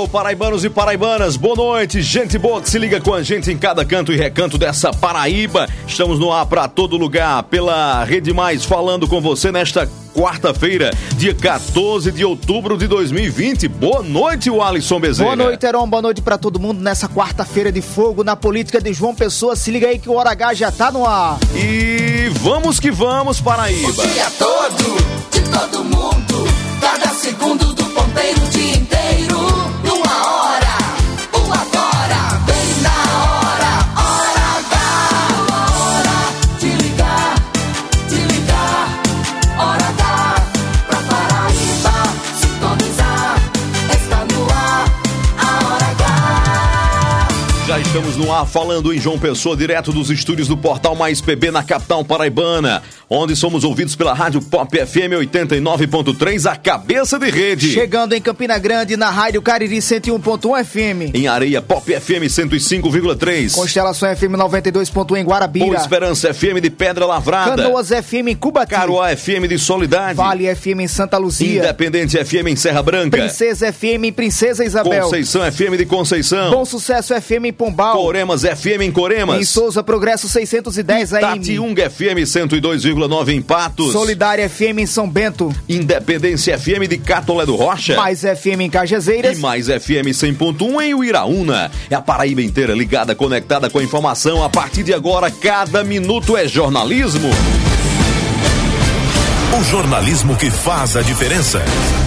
paraibanos e paraibanas, boa noite, gente boa que se liga com a gente em cada canto e recanto dessa Paraíba. Estamos no ar para todo lugar, pela Rede Mais, falando com você nesta quarta-feira, dia 14 de outubro de 2020. Boa noite, Alisson Bezerra. Boa noite, Heron, boa noite para todo mundo nessa quarta-feira de fogo na política de João Pessoa. Se liga aí que o Hora H já tá no ar. E vamos que vamos, Paraíba. O dia todo, de todo mundo, cada segundo do ponteiro, o dia inteiro, numa hora, o agora, bem na hora, Hora H, hora de ligar, Hora H, pra Paraíba, sintonizar, está no ar, a Hora H. Já estamos no ar falando em João Pessoa, direto dos estúdios do Portal Mais PB na capital paraibana, onde somos ouvidos pela Rádio Pop FM 89.3, a cabeça de rede. Chegando em Campina Grande, na Rádio Cariri 101.1 FM. Em Areia, Pop FM 105,3. Constelação FM 92.1 em Guarabira. Boa Esperança FM de Pedra Lavrada. Canoas FM em Cubati. Caruá FM de Soledade. Vale FM em Santa Luzia. Independente FM em Serra Branca. Princesa FM em Princesa Isabel. Conceição FM de Conceição. Bom Sucesso FM em Pombal. Coremas FM em Coremas. Em Souza Progresso 610 AM. Tatiunga FM 102,9 em Patos. Solidária FM em São Bento. Independência FM de Catolé do Rocha. Mais FM em Cajazeiras. E Mais FM 100.1 em Uiraúna. É a Paraíba inteira ligada, conectada com a informação. A partir de agora, cada minuto é jornalismo. O jornalismo que faz a diferença.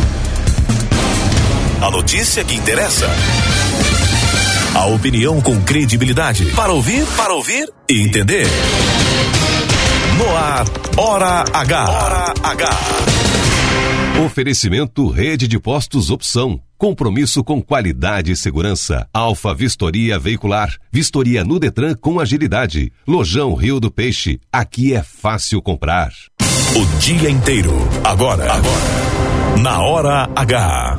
A notícia que interessa. A opinião com credibilidade. Para ouvir e entender. No ar, Hora H. Hora H. Oferecimento Rede de Postos Opção. Compromisso com qualidade e segurança. Alfa Vistoria Veicular. Vistoria no Detran com agilidade. Lojão Rio do Peixe. Aqui é fácil comprar. O dia inteiro. Agora. Na Hora H.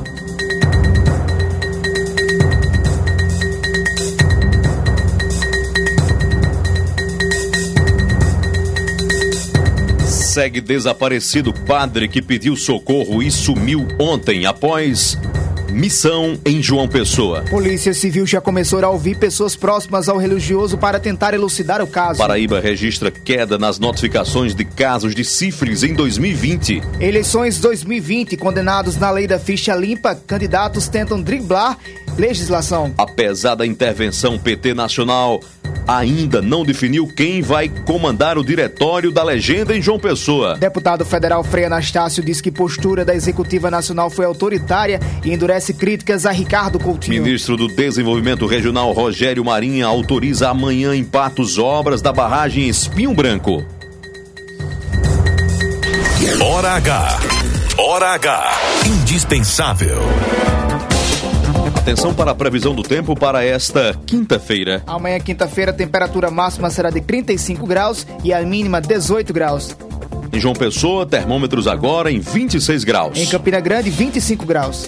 Segue desaparecido padre que pediu socorro e sumiu ontem após missão em João Pessoa. Polícia Civil já começou a ouvir pessoas próximas ao religioso para tentar elucidar o caso. Paraíba registra queda nas notificações de casos de sífilis em 2020. Eleições 2020, condenados na lei da ficha limpa, candidatos tentam driblar legislação. Apesar da intervenção, PT Nacional ainda não definiu quem vai comandar o diretório da legenda em João Pessoa. Deputado federal Frei Anastácio diz que postura da Executiva Nacional foi autoritária e endurece críticas a Ricardo Coutinho. Ministro do Desenvolvimento Regional Rogério Marinha autoriza amanhã em Patos obras da barragem Espinho Branco. Hora H. Hora H. Indispensável. Atenção para a previsão do tempo para esta quinta-feira. Amanhã, quinta-feira, a temperatura máxima será de 35 graus e a mínima 18 graus. Em João Pessoa, termômetros agora em 26 graus. Em Campina Grande, 25 graus.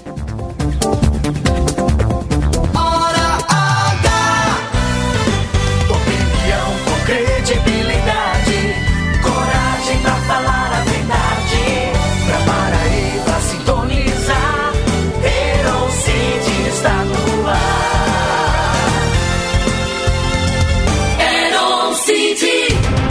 Hora H. Opinião com credibilidade, coragem pra falar a verdade, pra Paraíba sintonizar, Heron City está no ar. Heron City.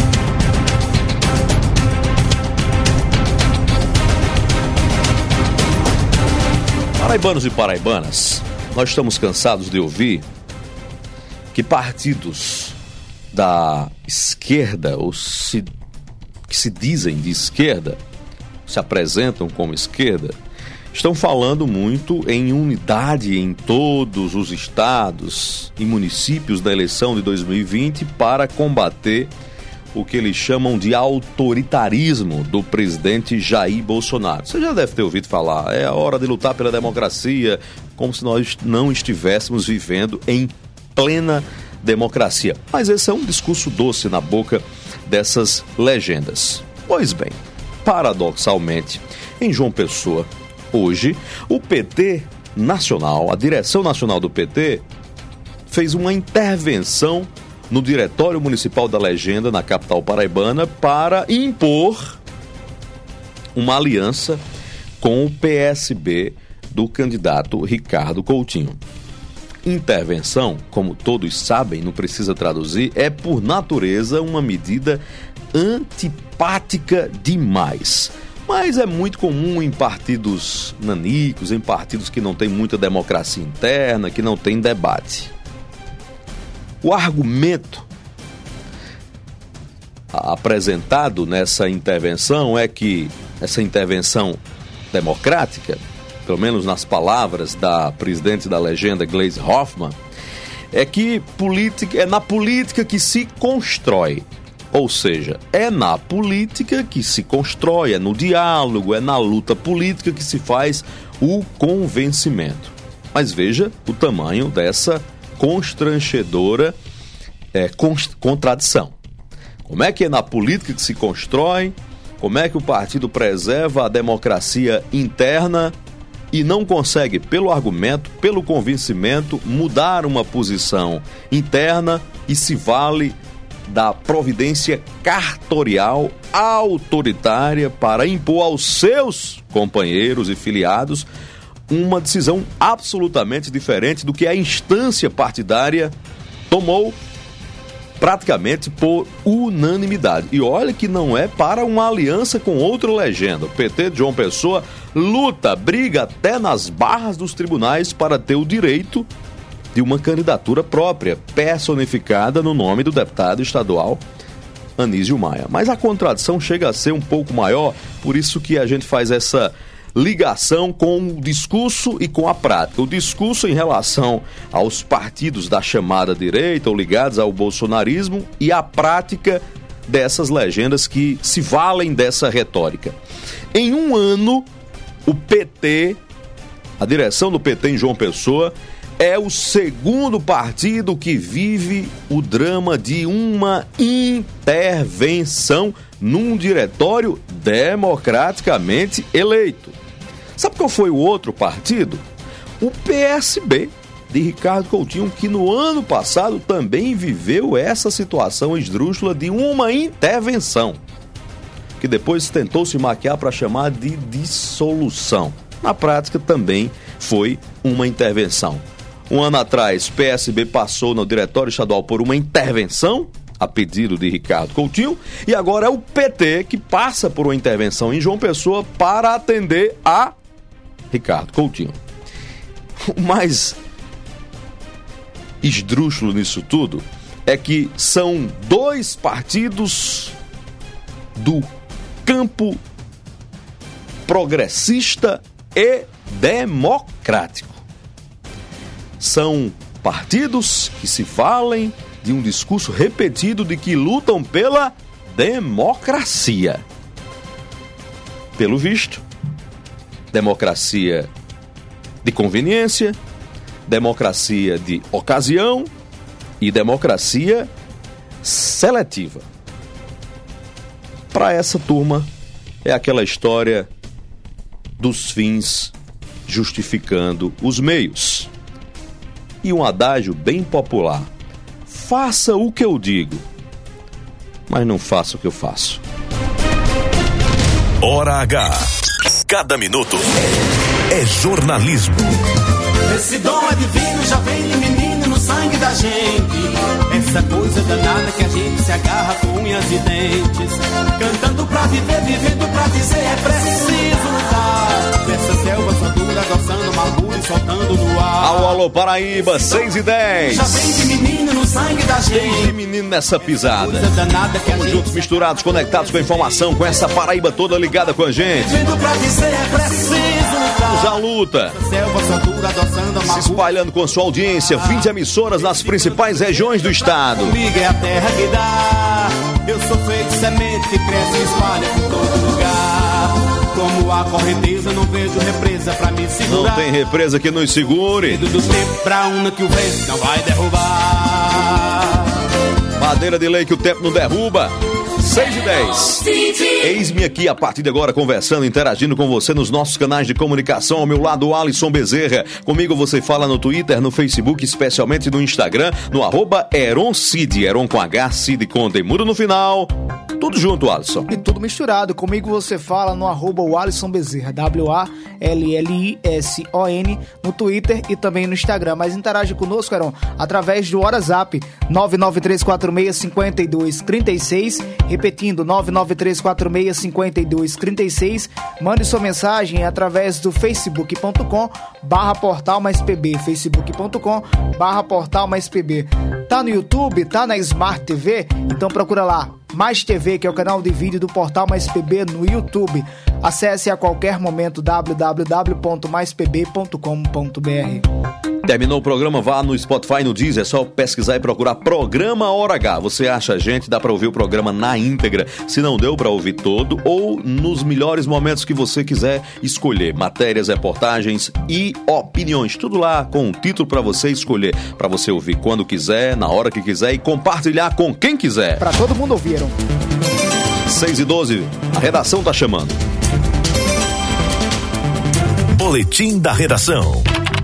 Paraibanos e paraibanas, nós estamos cansados de ouvir que partidos da esquerda, que se dizem de esquerda, se apresentam como esquerda, estão falando muito em unidade em todos os estados e municípios da eleição de 2020 para combater o que eles chamam de autoritarismo do presidente Jair Bolsonaro. Você já deve ter ouvido falar, é a hora de lutar pela democracia, como se nós não estivéssemos vivendo em plena democracia. Mas esse é um discurso doce na boca dessas legendas. Pois bem, paradoxalmente, em João Pessoa, hoje, o PT nacional, a direção nacional do PT, fez uma intervenção no Diretório Municipal da Legenda, na capital paraibana, para impor uma aliança com o PSB do candidato Ricardo Coutinho. Intervenção, como todos sabem, não precisa traduzir, é por natureza uma medida antipática demais. Mas é muito comum em partidos nanicos, em partidos que não tem muita democracia interna, que não tem debate. O argumento apresentado nessa intervenção é que essa intervenção democrática, pelo menos nas palavras da presidente da legenda, Gleisi Hoffmann, é que é na política que se constrói. Ou seja, é na política que se constrói, é no diálogo, é na luta política que se faz o convencimento. Mas veja o tamanho dessa constrangedora contradição. Como é que é na política que se constrói? Como é que o partido preserva a democracia interna e não consegue, pelo argumento, pelo convencimento, mudar uma posição interna e se vale da providência cartorial autoritária para impor aos seus companheiros e filiados uma decisão absolutamente diferente do que a instância partidária tomou praticamente por unanimidade. E olha que não é para uma aliança com outra legenda. O PT de João Pessoa luta, briga até nas barras dos tribunais para ter o direito de uma candidatura própria, personificada no nome do deputado estadual Anísio Maia. Mas a contradição chega a ser um pouco maior, por isso que a gente faz essa ligação com o discurso e com a prática. O discurso em relação aos partidos da chamada direita ou ligados ao bolsonarismo e a prática dessas legendas que se valem dessa retórica. Em um ano, o PT, a direção do PT em João Pessoa, é o segundo partido que vive o drama de uma intervenção num diretório democraticamente eleito. Sabe qual foi o outro partido? O PSB de Ricardo Coutinho, que no ano passado também viveu essa situação esdrúxula de uma intervenção, que depois tentou se maquiar para chamar de dissolução. Na prática também foi uma intervenção. Um ano atrás, PSB passou no Diretório Estadual por uma intervenção, a pedido de Ricardo Coutinho, e agora é o PT que passa por uma intervenção em João Pessoa para atender a Ricardo Coutinho. O mais esdrúxulo nisso tudo é que são dois partidos do campo progressista e democrático. São partidos que se valem de um discurso repetido de que lutam pela democracia. Pelo visto, democracia de conveniência, democracia de ocasião e democracia seletiva. Para essa turma, é aquela história dos fins justificando os meios. E um adágio bem popular: faça o que eu digo, mas não faça o que eu faço. Hora H. Cada minuto é jornalismo. Esse dom é divino, já vem de menino no sangue da gente. Essa coisa danada que a gente se agarra com unhas e dentes. Cantando pra viver, vivendo pra dizer, é preciso lutar. Nessa selva só dura, adoçando uma rua e soltando no ar. Alô, Paraíba, 6h10. Já vem de menino no sangue da gente. Desde menino nessa pisada. Vamos juntos, misturados, conectados com a informação, com essa Paraíba toda ligada com a gente. Vivendo pra dizer, é preciso lutar. Vamos à luta. Selva só dura, adoçando uma Se espalhando com sua audiência, 20 emissoras nas principais regiões do estado. Comigo é a terra que dá. Eu sou feito semente que cresce e espalha por todo lugar. Como a correnteza, não vejo represa pra me segurar. Não tem represa que nos segure. Do tempo pra uma que o vento não vai derrubar. Madeira de lei que o tempo não derruba. 6h10. Eis-me aqui a partir de agora conversando, interagindo com você nos nossos canais de comunicação. Ao meu lado, Alisson Bezerra. Comigo você fala no Twitter, no Facebook, especialmente no Instagram, no @EronCid. Eron com H, Cid com Demudo no final. Tudo junto, Alisson. E tudo misturado. Comigo você fala no @Alisson Bezerra, WALLISON, no Twitter e também no Instagram. Mas interage conosco, Heron, através do WhatsApp 993465236, repetindo 993465236. Mande sua mensagem através do facebook.com/portal mais pb, facebook.com/portal mais pb. Tá no YouTube, tá na Smart TV, então procura lá Mais TV, que é o canal de vídeo do Portal Mais PB no YouTube. Acesse a qualquer momento www.maispb.com.br. Terminou o programa, vá no Spotify, no Deezer, é só pesquisar e procurar Programa Hora H. Você acha a gente, dá pra ouvir o programa na íntegra, se não deu pra ouvir todo, ou nos melhores momentos que você quiser escolher. Matérias, reportagens e opiniões, tudo lá com um título pra você escolher, pra você ouvir quando quiser, na hora que quiser e compartilhar com quem quiser. Pra todo mundo ouviram. 6h12, a redação tá chamando. Boletim da Redação.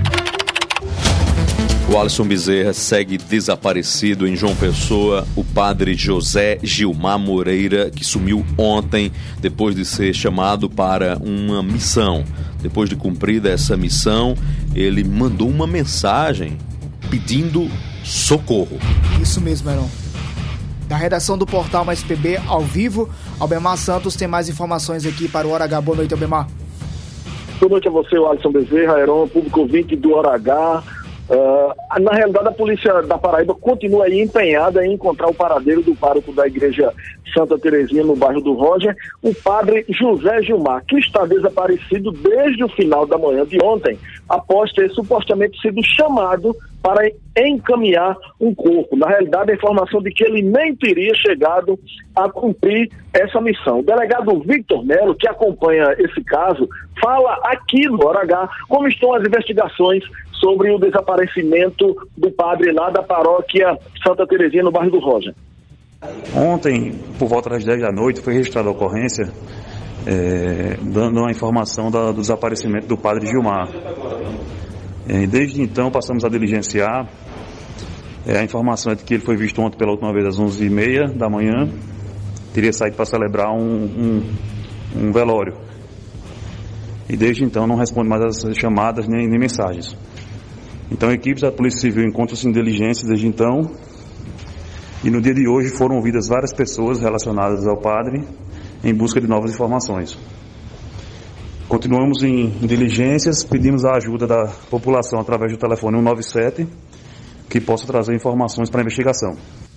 O Alisson Bezerra segue desaparecido em João Pessoa. O padre José Gilmar Moreira, que sumiu ontem depois de ser chamado para uma missão. Depois de cumprida essa missão, ele mandou uma mensagem pedindo socorro. Isso mesmo, Heron. Da redação do Portal Mais PB, ao vivo, Albemar Santos tem mais informações aqui para o Hora H. Boa noite, Albemar. Boa noite a você, o Alisson Bezerra, Heron, público ouvinte do Hora H. Na realidade, a polícia da Paraíba continua aí empenhada em encontrar o paradeiro do pároco da igreja Santa Terezinha, no bairro do Roger, o padre José Gilmar, que está desaparecido desde o final da manhã de ontem, após ter supostamente sido chamado para encaminhar um corpo. Na realidade, a informação de que ele nem teria chegado a cumprir essa missão. O delegado Victor Melo, que acompanha esse caso, fala aqui no Hora H como estão as investigações sobre o desaparecimento do padre lá da paróquia Santa Terezinha, no bairro do Roger. Ontem, por volta das 10 da noite, foi registrada a ocorrência dando a informação do desaparecimento do padre Gilmar. Desde então, passamos a diligenciar. A informação é de que ele foi visto ontem pela última vez às 11h30 da manhã. Teria saído para celebrar um velório. E desde então não responde mais as chamadas nem mensagens. Então, equipes da Polícia Civil encontram-se em diligência desde então. E no dia de hoje foram ouvidas várias pessoas relacionadas ao padre em busca de novas informações. Continuamos em diligências, pedimos a ajuda da população através do telefone 197, que possa trazer informações para a investigação.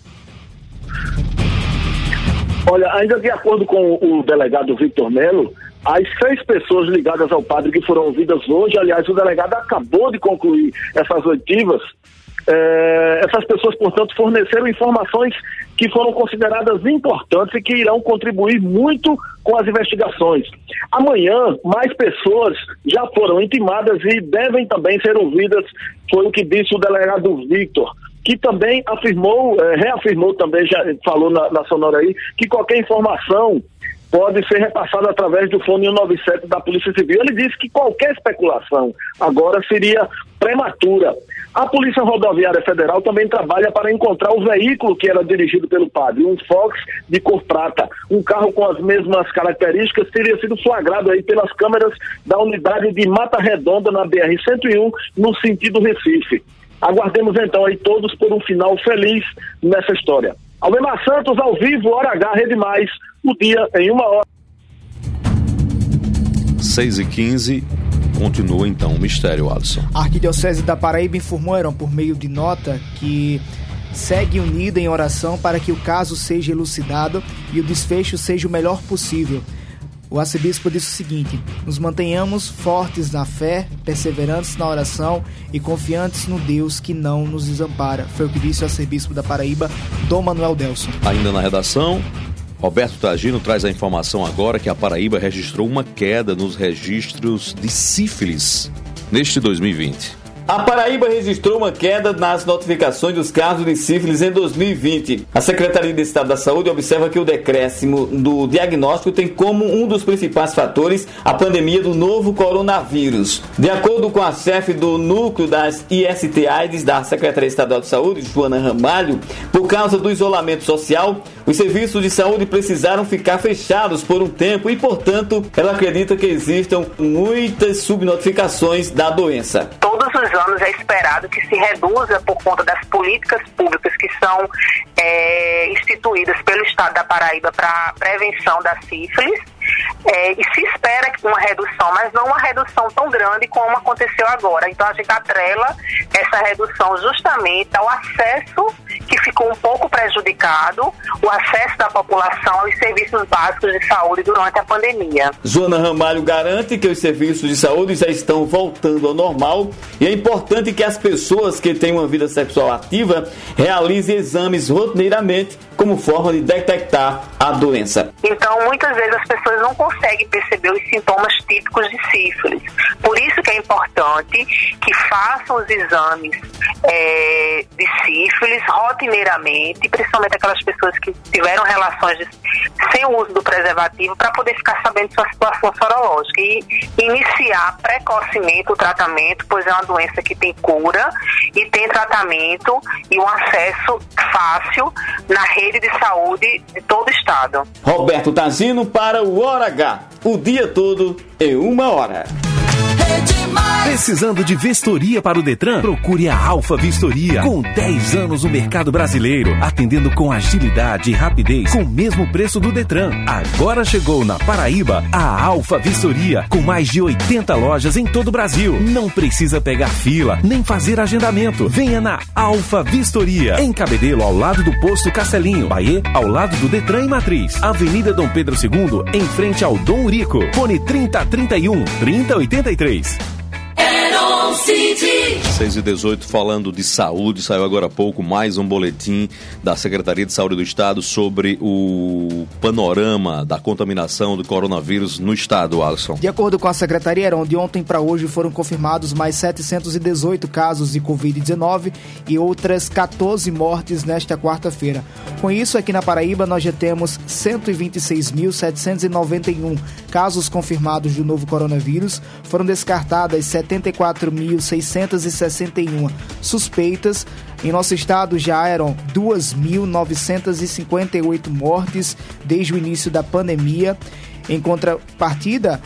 Olha, ainda de acordo com o delegado Victor Melo, as 6 pessoas ligadas ao padre que foram ouvidas hoje, aliás, o delegado acabou de concluir essas oitivas. Essas pessoas, portanto, forneceram informações que foram consideradas importantes e que irão contribuir muito com as investigações. Amanhã, mais pessoas já foram intimadas e devem também ser ouvidas, foi o que disse o delegado Victor, que também reafirmou também, já falou na sonora aí, que qualquer informação pode ser repassada através do fone 197 da Polícia Civil. Ele disse que qualquer especulação agora seria prematura. A Polícia Rodoviária Federal também trabalha para encontrar o veículo que era dirigido pelo padre, um Fox de cor prata. Um carro com as mesmas características teria sido flagrado aí pelas câmeras da unidade de Mata Redonda na BR-101, no sentido Recife. Aguardemos então aí todos por um final feliz nessa história. Albemar Santos, ao vivo, Hora H, Rede Mais, o dia em 1 hora. 6h15, continua então o mistério, Alisson. A Arquidiocese da Paraíba informou, por meio de nota, que segue unida em oração para que o caso seja elucidado e o desfecho seja o melhor possível. O arcebispo disse o seguinte: nos mantenhamos fortes na fé, perseverantes na oração e confiantes no Deus que não nos desampara. Foi o que disse o arcebispo da Paraíba, Dom Manuel Delson. Ainda na redação, Roberto Tagino traz a informação agora que a Paraíba registrou uma queda nos registros de sífilis neste 2020. A Paraíba registrou uma queda nas notificações dos casos de sífilis em 2020. A Secretaria de Estado da Saúde observa que o decréscimo do diagnóstico tem como um dos principais fatores a pandemia do novo coronavírus. De acordo com a chefe do núcleo das IST-AIDS da Secretaria Estadual de Saúde, Joana Ramalho, por causa do isolamento social, Os serviços de saúde precisaram ficar fechados por um tempo e, portanto, ela acredita que existam muitas subnotificações da doença. Todos os anos é esperado que se reduza por conta das políticas públicas que são instituídas pelo Estado da Paraíba para a prevenção da sífilis. E se espera uma redução, mas não uma redução tão grande como aconteceu agora. Então a gente atrela essa redução justamente ao acesso que ficou um pouco prejudicado, o acesso da população aos serviços básicos de saúde durante a pandemia. Joana Ramalho garante que os serviços de saúde já estão voltando ao normal e é importante que as pessoas que têm uma vida sexual ativa realizem exames rotineiramente como forma de detectar a doença. Então, muitas vezes as pessoas não conseguem perceber os sintomas típicos de sífilis. Por isso que é importante que façam os exames de sífilis rotineiramente, principalmente aquelas pessoas que tiveram relações sem o uso do preservativo, para poder ficar sabendo sua situação sorológica e iniciar precocemente o tratamento, pois é uma doença que tem cura e tem tratamento e um acesso fácil na rede de saúde de todo o estado. Roberto Tazino para o Hora H. O dia todo em 1 hora. Precisando de vistoria para o Detran? Procure a Alfa Vistoria. Com 10 anos no mercado brasileiro, atendendo com agilidade e rapidez, com o mesmo preço do Detran. Agora chegou na Paraíba a Alfa Vistoria, com mais de 80 lojas em todo o Brasil. Não precisa pegar fila, nem fazer agendamento. Venha na Alfa Vistoria, em Cabedelo, ao lado do posto Castelinho. Bahia, ao lado do Detran e Matriz. Avenida Dom Pedro II, em frente ao Dom Urico. Fone 3031 3083. 6h18, falando de saúde, saiu agora há pouco mais um boletim da Secretaria de Saúde do Estado sobre o panorama da contaminação do coronavírus no estado, Alisson. De acordo com a Secretaria, de ontem para hoje foram confirmados mais 718 casos de Covid-19 e outras 14 mortes nesta quarta-feira. Com isso, aqui na Paraíba, nós já temos 126.791 casos confirmados do novo coronavírus, foram descartadas 74.661 suspeitas. Em nosso estado já eram 2.958 mortes desde o início da pandemia. Em contrapartida,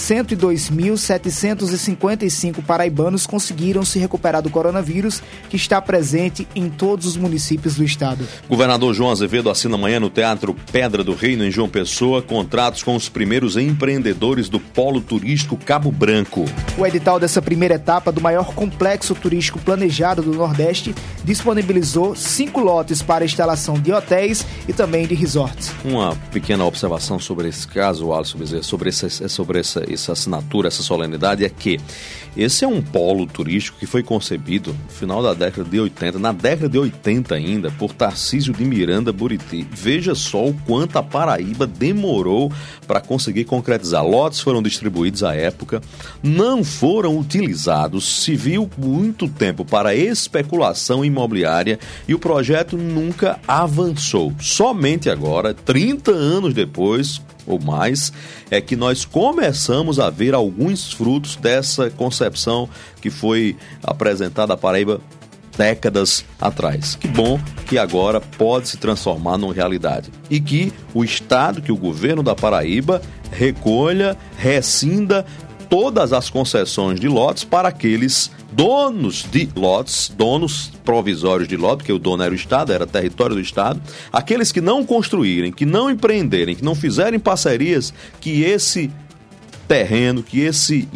102.755 paraibanos conseguiram se recuperar do coronavírus, que está presente em todos os municípios do estado. Governador João Azevedo assina amanhã no Teatro Pedra do Reino, em João Pessoa, contratos com os primeiros empreendedores do Polo Turístico Cabo Branco. O edital dessa primeira etapa do maior complexo turístico planejado do Nordeste disponibilizou 5 lotes para instalação de hotéis e também de resorts. Uma pequena observação sobre esse caso, Alisson, sobre essa assinatura, essa solenidade, é que esse é um polo turístico que foi concebido no final da década de 80, na década de 80 ainda, por Tarcísio de Miranda Buriti. Veja só o quanto a Paraíba demorou para conseguir concretizar. Lotes foram distribuídos à época, não foram utilizados, se viu muito tempo para especulação imobiliária e o projeto nunca avançou. Somente agora, 30 anos depois, ou mais, é que nós começamos a ver alguns frutos dessa concepção que foi apresentada à Paraíba décadas atrás. Que bom que agora pode se transformar numa realidade. E que o Estado, que o governo da Paraíba recolha, rescinda todas as concessões de lotes para aqueles donos de lotes, donos provisórios de lote, porque o dono era o Estado, era território do Estado, aqueles que não construírem, que não empreenderem, que não fizerem parcerias, que esse terreno, que esse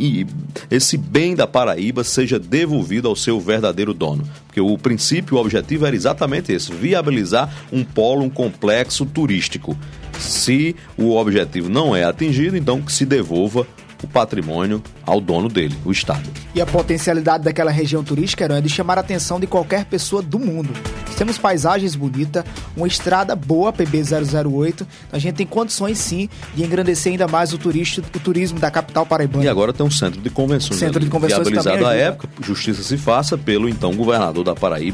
bem da Paraíba seja devolvido ao seu verdadeiro dono. Porque o princípio, o objetivo era exatamente esse, viabilizar um polo, um complexo turístico. Se o objetivo não é atingido, então que se devolva o patrimônio ao dono dele, o Estado. E a potencialidade daquela região turística é de chamar a atenção de qualquer pessoa do mundo. Temos paisagens bonitas, uma estrada boa, PB008, a gente tem condições sim de engrandecer ainda mais o turismo da capital paraibana. E agora tem um centro de convenções, viabilizado à época, justiça se faça pelo então governador da Paraíba,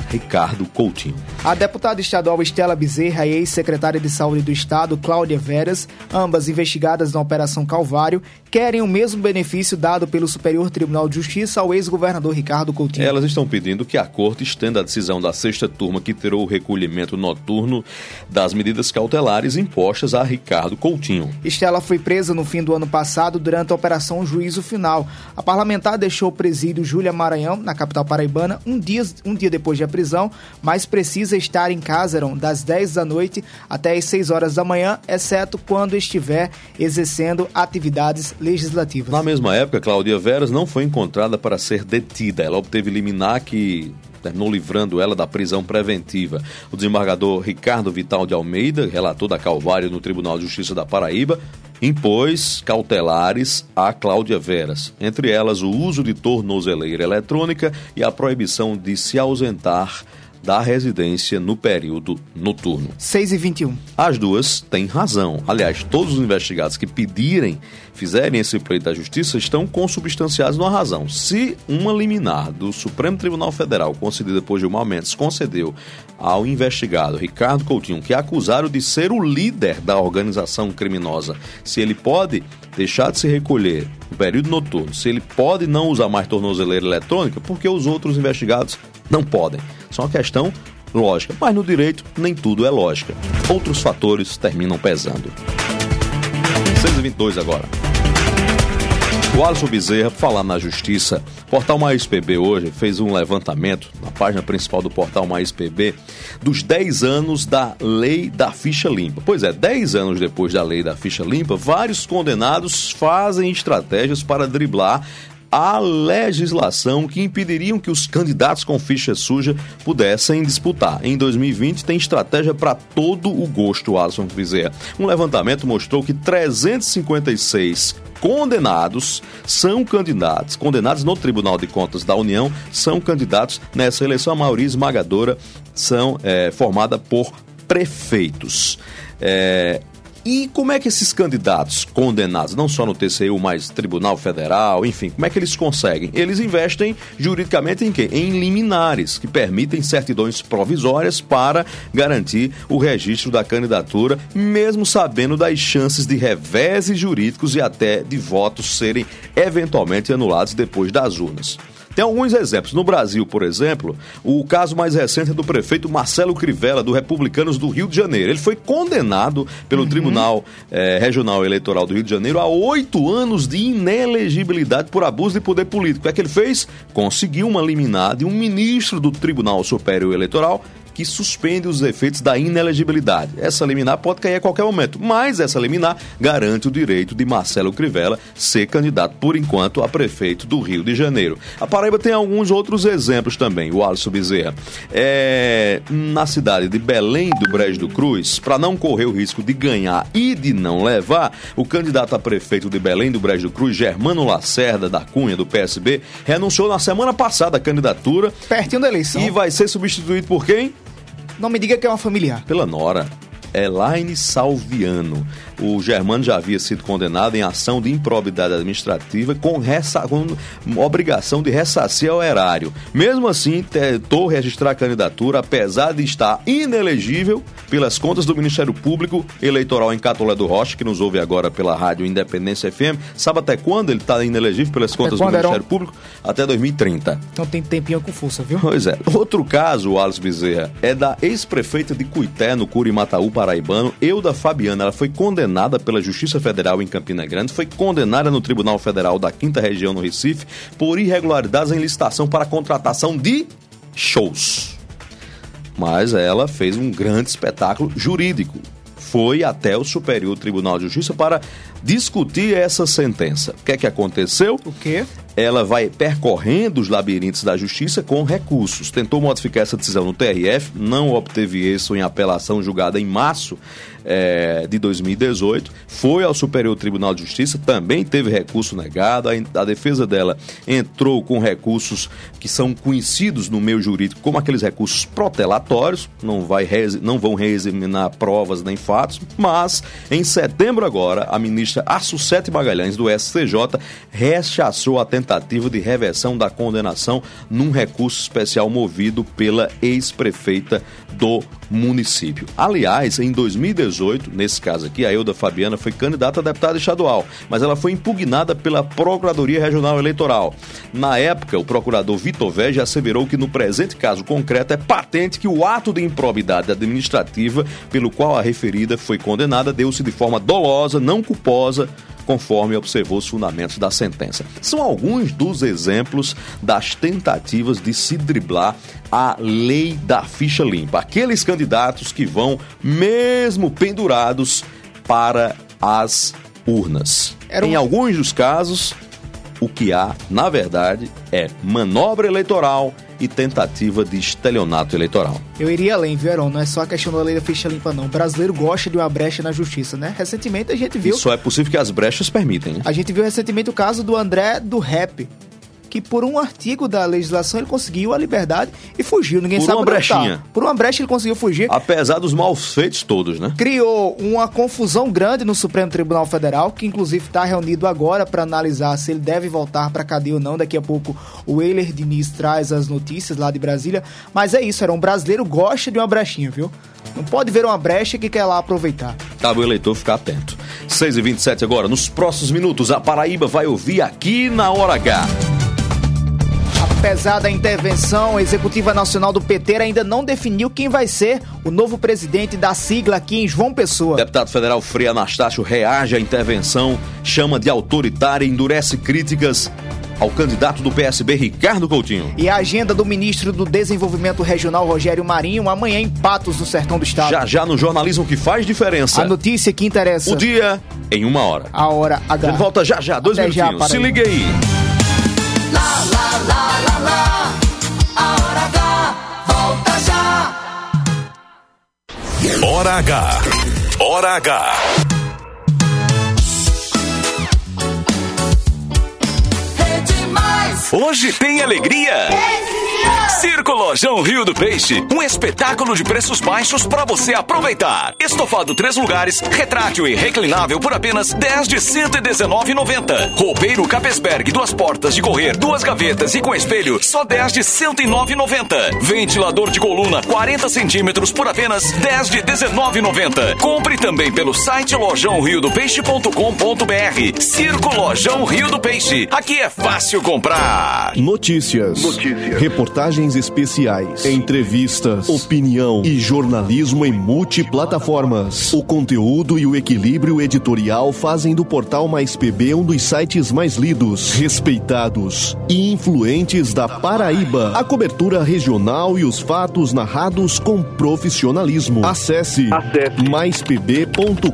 Ricardo Coutinho. A deputada estadual Estela Bezerra e ex-secretária de Saúde do Estado, Cláudia Veras, ambas investigadas na Operação Calvário, querem o mesmo benefício dado pelo Superior Tribunal de Justiça ao ex-governador Ricardo Coutinho. Elas estão pedindo que a Corte estenda a decisão da sexta turma que tirou o recolhimento noturno das medidas cautelares impostas a Ricardo Coutinho. Estela foi presa no fim do ano passado durante a Operação Juízo Final. A parlamentar deixou o presídio Júlia Maranhão, na capital paraibana, um dia depois da prisão, mas precisa estar em casa das 10 da noite até as 6 horas da manhã, exceto quando estiver exercendo atividades legislativas. Na mesma época, Cláudia Veras não foi encontrada para ser detida. Ela obteve liminar que terminou livrando ela da prisão preventiva. O desembargador Ricardo Vital de Almeida, relator da Calvário no Tribunal de Justiça da Paraíba, impôs cautelares a Cláudia Veras, entre elas o uso de tornozeleira eletrônica e a proibição de se ausentar da residência no período noturno. 6h21. As duas têm razão. Aliás, todos os investigados que fizerem esse pleito da justiça estão consubstanciados numa razão. Se uma liminar do Supremo Tribunal Federal, concedida por Gilmar Mendes, concedeu ao investigado Ricardo Coutinho, que é acusado de ser o líder da organização criminosa, se ele pode deixar de se recolher no período noturno, se ele pode não usar mais tornozeleira eletrônica, porque os outros investigados não podem. Só uma questão lógica, mas no direito nem tudo é lógica. Outros fatores terminam pesando. 6h22 agora. O Alisson Bezerra, por falar na justiça, Portal Mais PB hoje fez um levantamento na página principal do Portal Mais PB dos 10 anos da lei da ficha limpa. Pois é, 10 anos depois da lei da ficha limpa, vários condenados fazem estratégias para driblar a legislação que impediriam que os candidatos com ficha suja pudessem disputar. Em 2020 tem estratégia para todo o gosto, Alisson Bezerra. Um levantamento mostrou que 356 condenados no Tribunal de Contas da União, são candidatos nessa eleição. A maioria esmagadora são formada por prefeitos. E como é que esses candidatos condenados, não só no TCU, mas Tribunal Federal, enfim, como é que eles conseguem? Eles investem juridicamente em quê? Em liminares, que permitem certidões provisórias para garantir o registro da candidatura, mesmo sabendo das chances de reveses jurídicos e até de votos serem eventualmente anulados depois das urnas. Tem alguns exemplos. No Brasil, por exemplo, o caso mais recente é do prefeito Marcelo Crivella, do Republicanos do Rio de Janeiro. Ele foi condenado pelo Tribunal Regional Eleitoral do Rio de Janeiro a 8 anos de inelegibilidade por abuso de poder político. O que é que ele fez? Conseguiu uma liminar de um ministro do Tribunal Superior Eleitoral que suspende os efeitos da inelegibilidade. Essa liminar pode cair a qualquer momento, mas essa liminar garante o direito de Marcelo Crivella ser candidato, por enquanto, a prefeito do Rio de Janeiro. A Paraíba tem alguns outros exemplos também, o Alisson Bezerra. Na cidade de Belém do Brejo do Cruz, para não correr o risco de ganhar e de não levar, o candidato a prefeito de Belém do Brejo do Cruz, Germano Lacerda da Cunha, do PSB, renunciou na semana passada à candidatura. Pertinho da eleição. E vai ser substituído por quem? Não me diga que é uma familiar. Pela nora. Elaine Salviano. O Germano já havia sido condenado em ação de improbidade administrativa com obrigação de ressarcir ao erário. Mesmo assim, tentou registrar a candidatura, apesar de estar inelegível pelas contas do Ministério Público Eleitoral em Catolé do Rocha, que nos ouve agora pela Rádio Independência FM. Sabe até quando ele está inelegível pelas contas do Ministério Público? Até 2030. Então tem tempinho com força, viu? Pois é. Outro caso, Alisson Bezerra, é da ex-prefeita de Cuité, no Curimataú paraibano, Euda Fabiana. Ela foi condenada pela Justiça Federal em Campina Grande, foi condenada no Tribunal Federal da 5ª Região no Recife por irregularidades em licitação para contratação de shows. Mas ela fez um grande espetáculo jurídico. Foi até o Superior Tribunal de Justiça para discutir essa sentença. O que é que aconteceu? O quê? Ela vai percorrendo os labirintos da justiça com recursos. Tentou modificar essa decisão no TRF, não obteve êxito em apelação julgada em março de 2018. Foi ao Superior Tribunal de Justiça, também teve recurso negado. A defesa dela entrou com recursos que são conhecidos no meio jurídico como aqueles recursos protelatórios, não vão reexaminar provas nem fatos, mas em setembro agora, a ministra ministra Assucete Magalhães, do STJ, rechaçou a tentativa de reversão da condenação num recurso especial movido pela ex-prefeita do município. Aliás, em 2018, nesse caso aqui, a Euda Fabiana foi candidata a deputada estadual, mas ela foi impugnada pela Procuradoria Regional Eleitoral. Na época, o procurador Vitor Vege asseverou que no presente caso concreto é patente que o ato de improbidade administrativa pelo qual a referida foi condenada deu-se de forma dolosa, não culposa, conforme observou os fundamentos da sentença. São alguns dos exemplos das tentativas de se driblar a lei da ficha limpa. Aqueles candidatos que vão mesmo pendurados para as urnas. Em alguns dos casos, o que há, na verdade, é manobra eleitoral e tentativa de estelionato eleitoral. Eu iria além, viu, Heron? Não é só a questão da lei da ficha limpa, não. O brasileiro gosta de uma brecha na justiça, né? Recentemente a gente viu... E só é possível que as brechas permitem, né? A gente viu recentemente o caso do André do Rap, que por um artigo da legislação ele conseguiu a liberdade e fugiu. Ninguém sabe onde tá. Por uma brecha ele conseguiu fugir. Apesar dos maus feitos todos, né? Criou uma confusão grande no Supremo Tribunal Federal, que inclusive está reunido agora para analisar se ele deve voltar para a cadeia ou não. Daqui a pouco o Eiler Diniz traz as notícias lá de Brasília. Mas é isso, um brasileiro gosta de uma brechinha, viu? Não pode ver uma brecha que quer lá aproveitar. Cabe o eleitor ficar atento. 6h27 agora. Nos próximos minutos, a Paraíba vai ouvir aqui na Hora H. Apesar da intervenção, a Executiva Nacional do PT ainda não definiu quem vai ser o novo presidente da sigla aqui em João Pessoa. Deputado federal Frei Anastácio reage à intervenção, chama de autoritária e endurece críticas ao candidato do PSB, Ricardo Coutinho. E a agenda do ministro do Desenvolvimento Regional, Rogério Marinho, amanhã em Patos, no sertão do estado. Já já no jornalismo que faz diferença. A notícia que interessa. O dia em 1 hora. A Hora H. A gente volta já já, 2 minutinhos. Se liga aí. A Hora H, volta já. Hora H. Hora H. Hoje tem alegria. Circo Lojão Rio do Peixe, um espetáculo de preços baixos para você aproveitar. Estofado 3 lugares, retrátil e reclinável por apenas 10 de R$ 119,90. Roupeiro Capesberg, 2 portas de correr, 2 gavetas e com espelho, só 10 de R$ 109,90. Ventilador de coluna 40 centímetros por apenas 10 de R$ 19,90. Compre também pelo site lojãoriodopeixe.com.br. Circo Lojão Rio do Peixe, aqui é fácil comprar. Notícias. Reportagens especiais, entrevistas, opinião e jornalismo em multiplataformas. O conteúdo e o equilíbrio editorial fazem do portal Mais PB um dos sites mais lidos, respeitados e influentes da Paraíba. A cobertura regional e os fatos narrados com profissionalismo. Acesse maispb.com.br.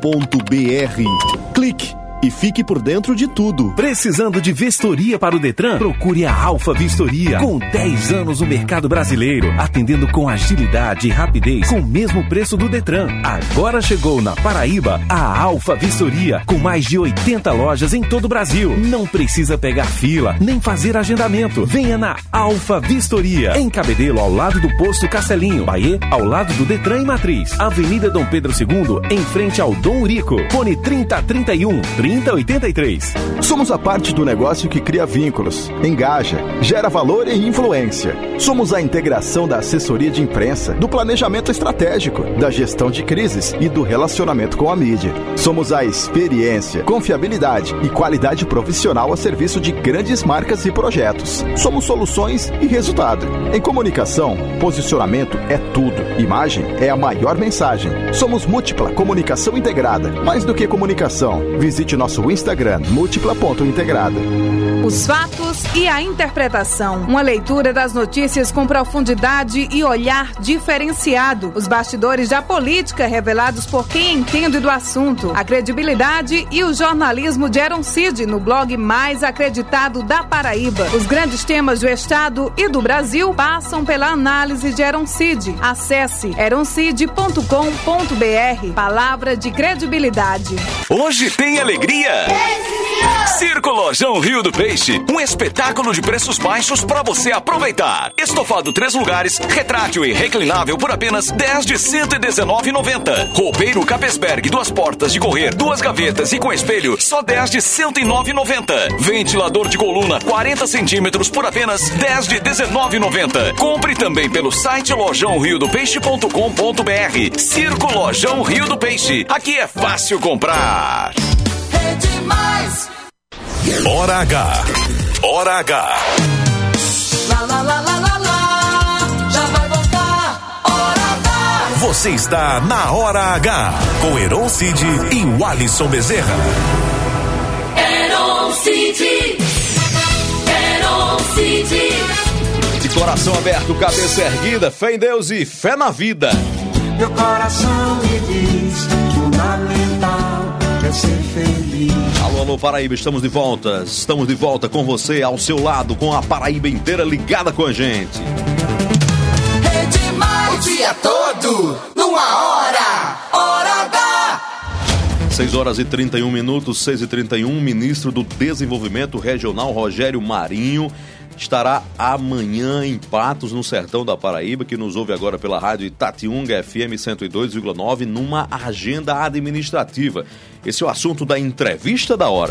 Clique e fique por dentro de tudo. Precisando de vistoria para o Detran? Procure a Alfa Vistoria. Com 10 anos no mercado brasileiro, atendendo com agilidade e rapidez, com o mesmo preço do Detran. Agora chegou na Paraíba a Alfa Vistoria, com mais de 80 lojas em todo o Brasil. Não precisa pegar fila, nem fazer agendamento. Venha na Alfa Vistoria, em Cabedelo, ao lado do posto Castelinho. Bahia, ao lado do Detran e Matriz. Avenida Dom Pedro II, em frente ao Dom Urico. Fone 3031 3083. Somos a parte do negócio que cria vínculos, engaja, gera valor e influência. Somos a integração da assessoria de imprensa, do planejamento estratégico, da gestão de crises e do relacionamento com a mídia. Somos a experiência, confiabilidade e qualidade profissional a serviço de grandes marcas e projetos. Somos soluções e resultado. Em comunicação, posicionamento é tudo. Imagem é a maior mensagem. Somos Múltipla Comunicação Integrada. Mais do que comunicação, visite nosso Instagram, múltipla.integrada. Os fatos e a interpretação. Uma leitura das notícias com profundidade e olhar diferenciado. Os bastidores da política revelados por quem entende do assunto. A credibilidade e o jornalismo de Heron Cid no blog mais acreditado da Paraíba. Os grandes temas do estado e do Brasil passam pela análise de Heron Cid. Acesse heroncid.com.br. Palavra de credibilidade. Hoje tem alegria. Circo Lojão Rio do Peixe, um espetáculo de preços baixos para você aproveitar. Estofado 3 lugares, retrátil e reclinável por apenas 10 de R$ 119,90. Roupeiro Capesberg, 2 portas de correr, 2 gavetas e com espelho, só 10 de R$ 109,90. Ventilador de coluna 40 centímetros por apenas 10 de R$ 19,90. Compre também pelo site lojãoriodopeixe.com.br. Circo Lojão Rio do Peixe, aqui é fácil comprar. É demais. Hora H. Hora H. Lá, lá, lá, lá, lá, lá. Já vai voltar. Hora H. Você está na Hora H com Heron Cid e Walisson Bezerra. Heron Cid. Heron Cid. De coração aberto, cabeça erguida, fé em Deus e fé na vida. Meu coração me diz, fundamental é ser feliz. Alô, alô, Paraíba, estamos de volta com você, ao seu lado, com a Paraíba inteira ligada com a gente. É demais. O dia todo, numa hora, Hora H. 6 horas e 31 minutos, 6h31, ministro do Desenvolvimento Regional, Rogério Marinho, estará amanhã em Patos, no sertão da Paraíba, que nos ouve agora pela rádio Itatiunga FM 102,9, numa agenda administrativa. Esse é o assunto da entrevista da hora.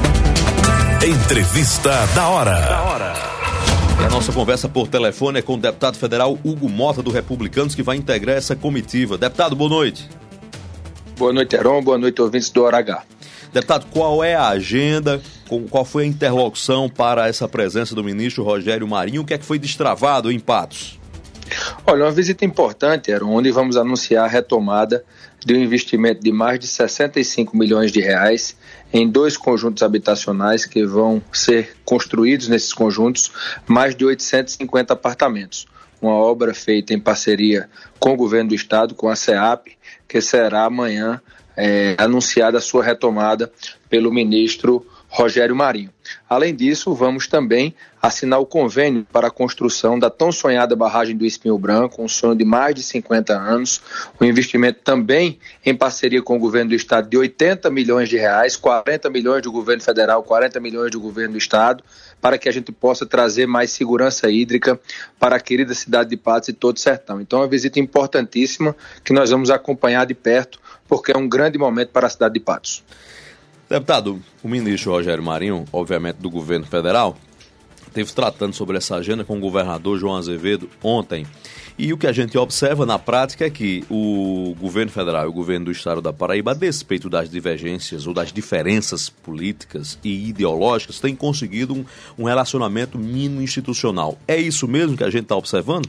Entrevista da hora. E a nossa conversa por telefone é com o deputado federal Hugo Mota, do Republicanos, que vai integrar essa comitiva. Deputado, boa noite. Boa noite, Heron. Boa noite, ouvintes do Hora H. Deputado, qual é a agenda, qual foi a interlocução para essa presença do ministro Rogério Marinho? O que é que foi destravado em Patos? Olha, uma visita importante, Heron, onde vamos anunciar a retomada de um investimento de mais de 65 milhões de reais em 2 conjuntos habitacionais que vão ser construídos nesses conjuntos, mais de 850 apartamentos. Uma obra feita em parceria com o governo do estado, com a SEAP, que será amanhã anunciada a sua retomada pelo ministro Rogério Marinho. Além disso, vamos também assinar o convênio para a construção da tão sonhada barragem do Espinho Branco, um sonho de mais de 50 anos, um investimento também em parceria com o governo do estado de 80 milhões de reais, 40 milhões do governo federal, 40 milhões do governo do estado, para que a gente possa trazer mais segurança hídrica para a querida cidade de Patos e todo o sertão. Então, é uma visita importantíssima que nós vamos acompanhar de perto, porque é um grande momento para a cidade de Patos. Deputado, o ministro Rogério Marinho, obviamente do governo federal, esteve tratando sobre essa agenda com o governador João Azevedo ontem. E o que a gente observa na prática é que o governo federal e o governo do estado da Paraíba, a despeito das divergências ou das diferenças políticas e ideológicas, têm conseguido um relacionamento mínimo institucional. É isso mesmo que a gente está observando?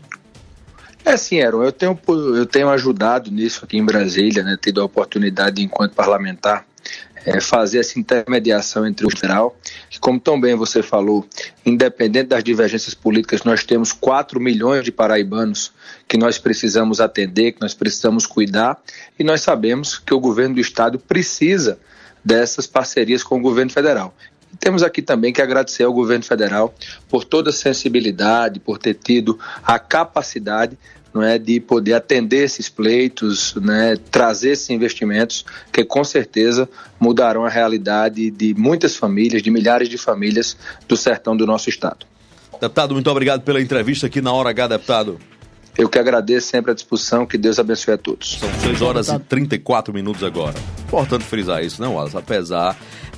É sim, Heron, eu tenho ajudado nisso aqui em Brasília, né, tido a oportunidade, enquanto parlamentar, fazer essa intermediação entre o federal, que, como tão bem você falou, independente das divergências políticas, nós temos 4 milhões de paraibanos que nós precisamos atender, que nós precisamos cuidar, e nós sabemos que o governo do estado precisa dessas parcerias com o governo federal. E temos aqui também que agradecer ao governo federal por toda a sensibilidade, por ter tido a capacidade, não é, de poder atender esses pleitos, né, trazer esses investimentos que com certeza mudarão a realidade de muitas famílias, de milhares de famílias do sertão do nosso estado. Deputado, muito obrigado pela entrevista aqui na Hora H, deputado. Eu que agradeço, sempre à disposição, que Deus abençoe a todos. São 6 horas e 34 minutos agora. Importante frisar isso, não, Wallace? Apesar,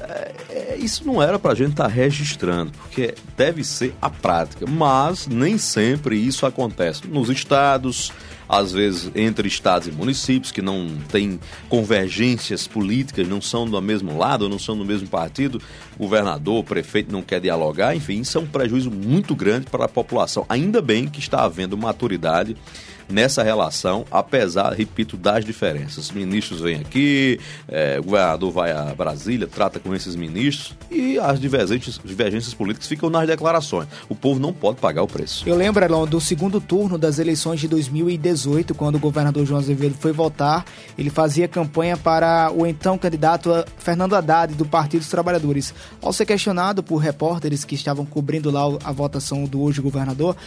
isso não era pra gente estar registrando, porque deve ser a prática, mas nem sempre isso acontece. Nos estados, às vezes entre estados e municípios que não têm convergências políticas, não são do mesmo lado, não são do mesmo partido, o governador, o prefeito não quer dialogar, enfim, isso é um prejuízo muito grande para a população. Ainda bem que está havendo maturidade nessa relação, apesar, repito, das diferenças. Ministros vêm aqui, o governador vai a Brasília, trata com esses ministros e as divergências políticas ficam nas declarações. O povo não pode pagar o preço. Eu lembro, Elon, do segundo turno das eleições de 2018, quando o governador João Azevedo foi votar, ele fazia campanha para o então candidato Fernando Haddad, do Partido dos Trabalhadores. Ao ser questionado por repórteres que estavam cobrindo lá a votação do hoje governador,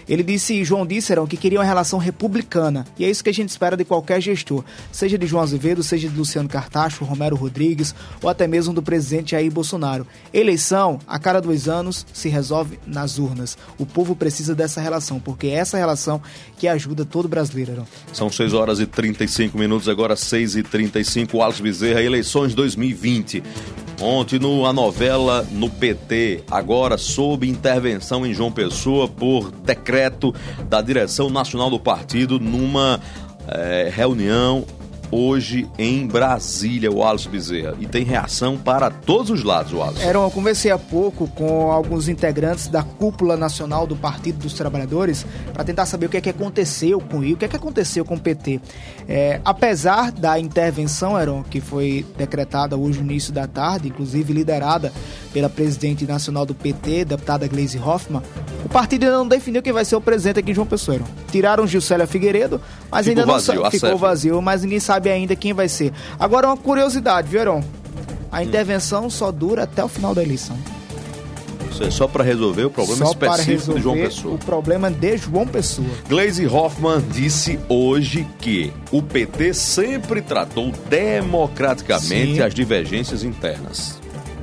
João disse, que queria uma relação republicana, e é isso que a gente espera de qualquer gestor, seja de João Azevedo, seja de Luciano Cartacho, Romero Rodrigues, ou até mesmo do presidente Jair Bolsonaro. Eleição, a cada 2 anos, se resolve nas urnas. O povo precisa dessa relação, porque é essa relação que ajuda todo brasileiro, Heron. São 6 horas e 35 minutos, agora 6h35, Alisson Bezerra, eleições 2020. Continua a novela no PT, agora sob intervenção em João Pessoa por decreto da direção nacional do partido numa reunião hoje em Brasília, o Alisson Bezerra. E tem reação para todos os lados, o Alisson. Eu conversei há pouco com alguns integrantes da cúpula nacional do Partido dos Trabalhadores para tentar saber o que é que aconteceu com ele, o que é que aconteceu com o PT. Apesar da intervenção, que foi decretada hoje no início da tarde, inclusive liderada pela presidente nacional do PT, deputada Gleisi Hoffmann, o partido ainda não definiu quem vai ser o presidente aqui em João Pessoa. Tiraram Juscelia Figueiredo, mas ainda não ficou vazio, mas ninguém sabe ainda quem vai ser. Agora, uma curiosidade, viu, Heron? A intervenção só dura até o final da eleição. Isso é só para resolver o problema específico de João Pessoa. O problema de João Pessoa. Gleisi Hoffmann disse hoje que o PT sempre tratou democraticamente as divergências internas.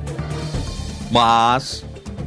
Mas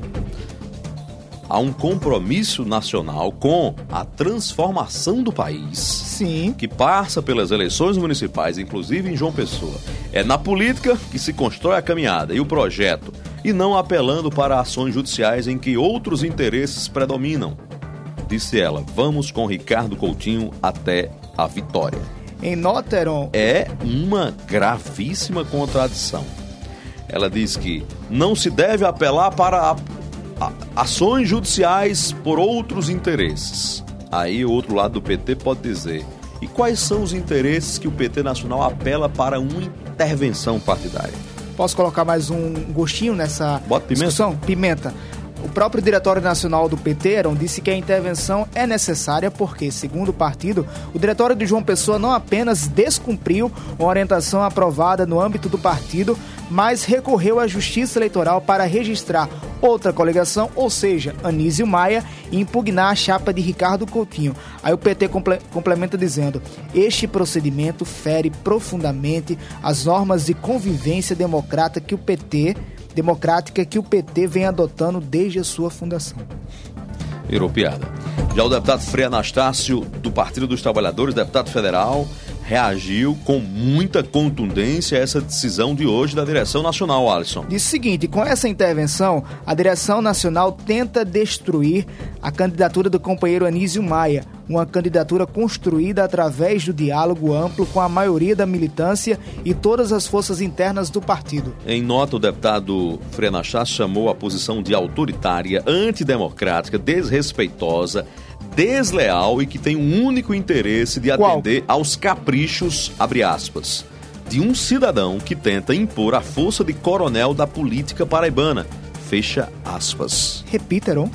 há um compromisso nacional com a transformação do país, que passa pelas eleições municipais, inclusive em João Pessoa. É na política que se constrói a caminhada e o projeto, e não apelando para ações judiciais em que outros interesses predominam. Disse ela, vamos com Ricardo Coutinho até a vitória. Em nota, Heron, é uma gravíssima contradição. Ela diz que não se deve apelar para ações judiciais por outros interesses. Aí o outro lado do PT pode dizer, e quais são os interesses que o PT Nacional apela para uma intervenção partidária? Posso colocar mais um gostinho nessa discussão? Pimenta. O próprio Diretório Nacional do PT, disse que a intervenção é necessária porque, segundo o partido, o Diretório de João Pessoa não apenas descumpriu uma orientação aprovada no âmbito do partido, mas recorreu à Justiça Eleitoral para registrar outra coligação, ou seja, Anísio Maia, e impugnar a chapa de Ricardo Coutinho. Aí o PT complementa dizendo, este procedimento fere profundamente as normas de convivência democrática que o PT vem adotando desde a sua fundação. Virou piada. Já o deputado Frei Anastácio, do Partido dos Trabalhadores, deputado federal, reagiu com muita contundência a essa decisão de hoje da direção nacional, Alisson. Diz o seguinte, com essa intervenção, a direção nacional tenta destruir a candidatura do companheiro Anísio Maia, uma candidatura construída através do diálogo amplo com a maioria da militância e todas as forças internas do partido. Em nota, o deputado Frei Anastácio chamou a posição de autoritária, antidemocrática, desrespeitosa, desleal e que tem um único interesse de atender aos caprichos, abre aspas, de um cidadão que tenta impor a força de coronel da política paraibana, fecha aspas. Repita, Heron.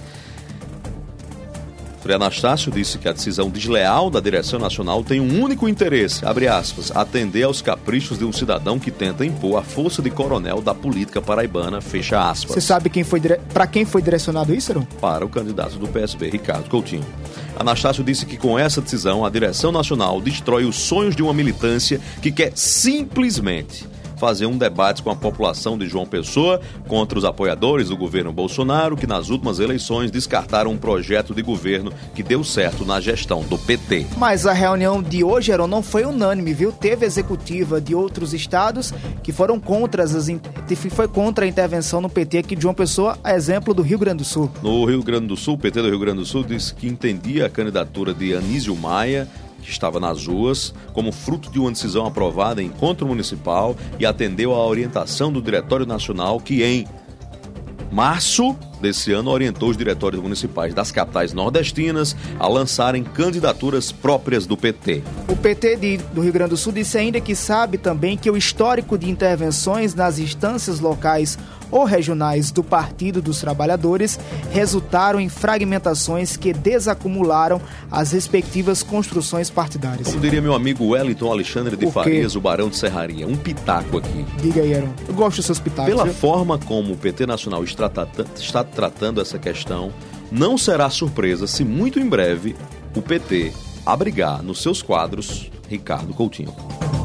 Frei Anastácio disse que a decisão desleal da direção nacional tem um único interesse, abre aspas, atender aos caprichos de um cidadão que tenta impor a força de coronel da política paraibana, fecha aspas. Você sabe para quem foi direcionado isso, Heron? Para o candidato do PSB, Ricardo Coutinho. Anastácio disse que com essa decisão a direção nacional destrói os sonhos de uma militância que quer simplesmente fazer um debate com a população de João Pessoa contra os apoiadores do governo Bolsonaro, que nas últimas eleições descartaram um projeto de governo que deu certo na gestão do PT. Mas a reunião de hoje, Heron, não foi unânime, viu? Teve executiva de outros estados que foram contra a intervenção no PT aqui de João Pessoa, a exemplo do Rio Grande do Sul. No Rio Grande do Sul, o PT do Rio Grande do Sul disse que entendia a candidatura de Anísio Maia, que estava nas ruas, como fruto de uma decisão aprovada em encontro municipal e atendeu à orientação do Diretório Nacional que em março desse ano orientou os diretórios municipais das capitais nordestinas a lançarem candidaturas próprias do PT. O PT do Rio Grande do Sul disse ainda que sabe também que o histórico de intervenções nas instâncias locais ou regionais do Partido dos Trabalhadores resultaram em fragmentações que desacumularam as respectivas construções partidárias. Como diria meu amigo Wellington Alexandre de Farias, o Barão de Serraria, um pitaco aqui. Diga aí, Heron. Eu gosto dos seus pitacos. Pela forma como o PT Nacional está está tratando essa questão. Não será surpresa se muito em breve o PT abrigar nos seus quadros Ricardo Coutinho.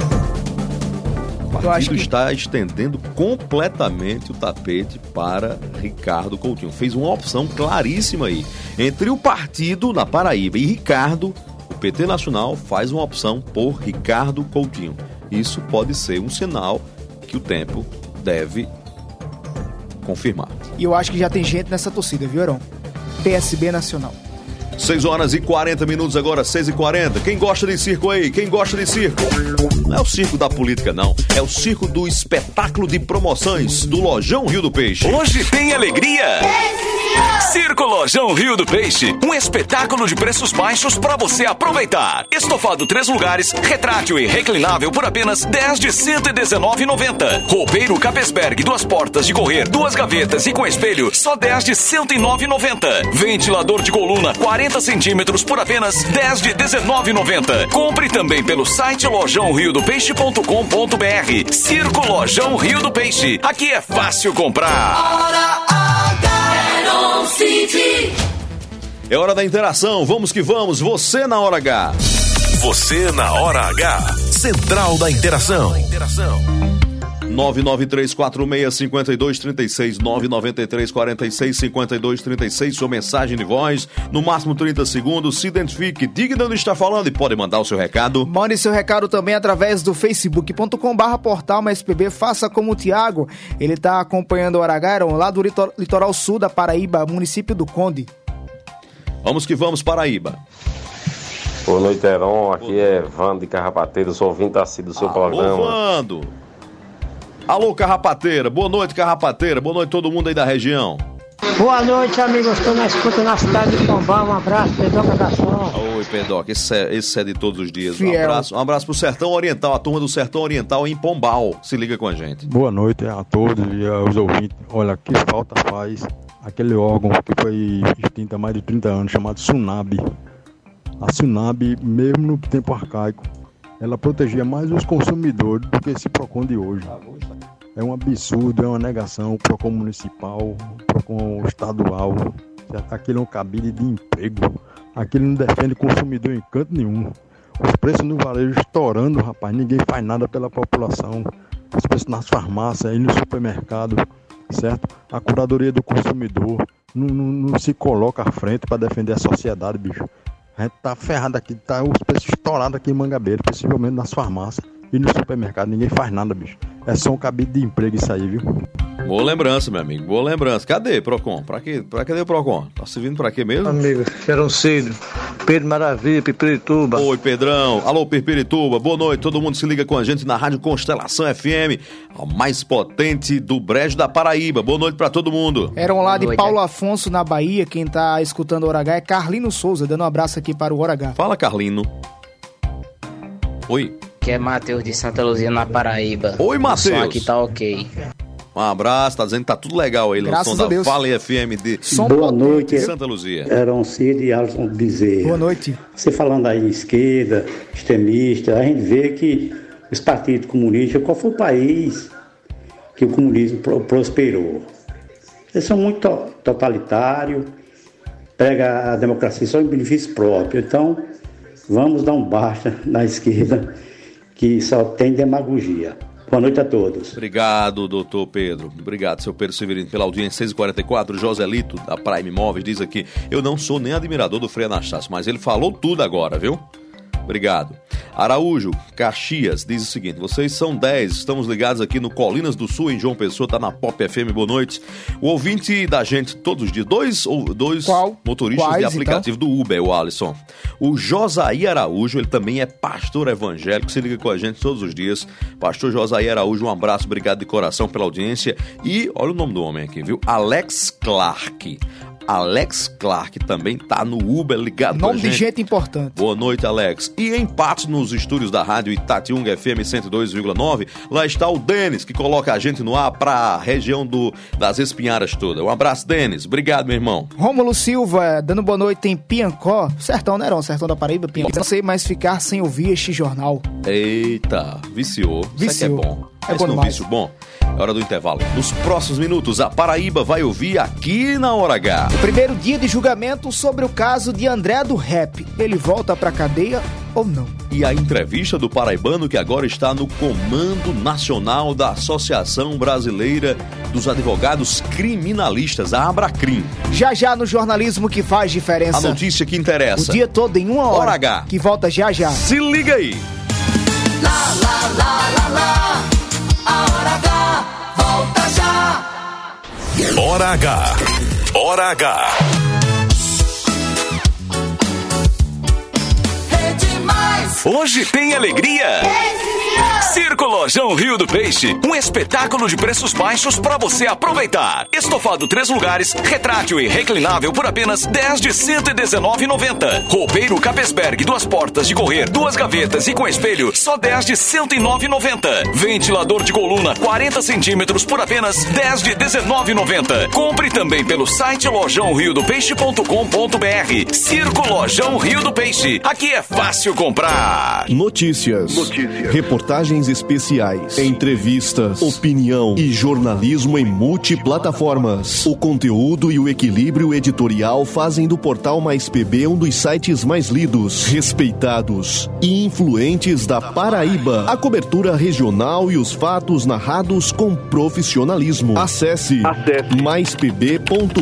O partido está estendendo completamente o tapete para Ricardo Coutinho. Fez uma opção claríssima aí. Entre o partido na Paraíba e Ricardo, o PT Nacional faz uma opção por Ricardo Coutinho. Isso pode ser um sinal que o tempo deve confirmar. E eu acho que já tem gente nessa torcida, viu, Heron? PSB Nacional. 6 horas e 40 minutos agora, 6h40. Quem gosta de circo aí? Quem gosta de circo? Não é o circo da política, não. É o circo do espetáculo de promoções do Lojão Rio do Peixe. Hoje tem alegria! Circo Lojão Rio do Peixe, um espetáculo de preços baixos para você aproveitar. Estofado 3 lugares, retrátil e reclinável por apenas 10 de R$ 119,90. Roupeiro Capesberg, 2 portas de correr, 2 gavetas e com espelho, só 10 de R$ 109,90. Ventilador de coluna 40 centímetros por apenas 10 de R$ 19,90. Compre também pelo site lojãoriodopeixe.com.br. Circo Lojão Rio do Peixe, aqui é fácil comprar. É hora da interação, vamos que vamos, você na hora H. Você na hora H, Central da Interação. 993465236, 993465236, sua mensagem de voz, no máximo 30 segundos, se identifique, diga de onde está falando e pode mandar o seu recado. Mande seu recado também através do facebook.com/portalmaspb, faça como o Tiago, ele está acompanhando o Hora H, lá do litoral sul da Paraíba, município do Conde. Vamos que vamos, Paraíba. Boa noite, Heron, aqui é Vando de Carrapateiro, sou ouvinte assíduo do seu programa. Vando. Alô, Carrapateira, boa noite, Carrapateira, boa noite todo mundo aí da região. Boa noite, amigos, estou na escuta na cidade de Pombal, um abraço, Pedroca da Som. Oi, Pedroca, esse é de todos os dias. Fiel. Um abraço pro Sertão Oriental, a turma do Sertão Oriental em Pombal, se liga com a gente. Boa noite a todos e aos ouvintes. Olha, que falta faz aquele órgão que foi extinto há mais de 30 anos, chamado SUNAB. A SUNAB, mesmo no tempo arcaico, ela protegia mais os consumidores do que esse PROCON de hoje. É um absurdo, é uma negação, o PROCON municipal, o PROCON estadual. Aquilo é um cabide de emprego. Aquilo não defende o consumidor em canto nenhum. Os preços no varejo estourando, rapaz, ninguém faz nada pela população. Os preços nas farmácias, aí no supermercado, certo? A curadoria do consumidor não se coloca à frente para defender a sociedade, bicho. A gente tá ferrado aqui, tá os preços estourados aqui em Mangabeira, possivelmente nas farmácias e no supermercado. Ninguém faz nada, bicho. É só um cabide de emprego isso aí, viu? Boa lembrança, meu amigo, boa lembrança. Cadê, PROCON? Cadê o PROCON? Tá servindo pra quê mesmo? Amigo, Heron Cílio, Pedro Maravilha, Pirpirituba. Oi, Pedrão. Alô, Pirpirituba. Boa noite, todo mundo se liga com a gente na Rádio Constelação FM, a mais potente do Brejo da Paraíba. Boa noite pra todo mundo. Eram lá de Paulo Afonso, na Bahia. Quem tá escutando o Hora H é Carlino Souza, dando um abraço aqui para o Hora H. Fala, Carlino. Oi. Que é Matheus de Santa Luzia, na Paraíba. Oi, Matheus. O som aqui tá ok. Um abraço, tá dizendo que tá tudo legal aí no som da Vale FM de Boa noite, Santa Luzia. Heron Cid e Alisson Bezerra. Boa noite. Você falando aí em esquerda, extremista, a gente vê que os partidos comunistas, qual foi o país que o comunismo prosperou? Eles são muito totalitários, pregam a democracia só em benefício próprio. Então, vamos dar um basta na esquerda, que só tem demagogia. Boa noite a todos. Obrigado, doutor Pedro. Obrigado, seu Pedro Severino, pela audiência. 6h44, Joselito, da Prime Imóveis, diz aqui: eu não sou nem admirador do Frei Anastácio, mas ele falou tudo agora, viu? Obrigado. Araújo, Caxias, diz o seguinte: vocês são 10, estamos ligados aqui no Colinas do Sul, em João Pessoa, tá na Pop FM, boa noite. O ouvinte da gente todos os dias, dois motoristas de aplicativo então? Do Uber, o Alisson. O Josaí Araújo, ele também é pastor evangélico, se liga com a gente todos os dias. Pastor Josaí Araújo, um abraço, obrigado de coração pela audiência. E olha o nome do homem aqui, viu? Alex Clark. Alex Clark também tá no Uber ligado com a gente. Nome de gente importante. Boa noite, Alex. E em Patos, nos estúdios da rádio Itatiunga FM 102,9, lá está o Denis, que coloca a gente no ar pra região das Espinharas toda. Um abraço, Denis. Obrigado, meu irmão. Rômulo Silva, dando boa noite em Piancó. Sertão, né, Heron? Sertão da Paraíba, Piancó. Não sei mais ficar sem ouvir este jornal. Eita, viciou. Viciou. Isso aqui é bom. É bom demais. Vício bom. É hora do intervalo. Nos próximos minutos, a Paraíba vai ouvir aqui na Hora H. O primeiro dia de julgamento sobre o caso de André do Rap. Ele volta pra cadeia ou não? E a entrevista do paraibano que agora está no Comando Nacional da Associação Brasileira dos Advogados Criminalistas, a Abracrim. Já no jornalismo que faz diferença. A notícia que interessa. O dia todo em 1 hora. Hora H. Que volta já. Se liga aí. Lá, a Hora H volta já. Hora H. Hora H. Hoje tem alegria. Circo Lojão Rio do Peixe, um espetáculo de preços baixos para você aproveitar. Estofado 3 lugares, retrátil e reclinável por apenas 10 de R$ 119,90. Roupeiro Capesberg, 2 portas de correr, 2 gavetas e com espelho, só 10 de R$ 109,90. Ventilador de coluna 40 centímetros por apenas 10 de R$ 19,90. Compre também pelo site lojãoriodopeixe.com.br. Circo Lojão Rio do Peixe, aqui é fácil comprar. Notícias. Reportagens especiais, entrevistas, opinião e jornalismo em multiplataformas. O conteúdo e o equilíbrio editorial fazem do Portal Mais PB um dos sites mais lidos, respeitados e influentes da Paraíba. A cobertura regional e os fatos narrados com profissionalismo. Acesse maispb.com.br.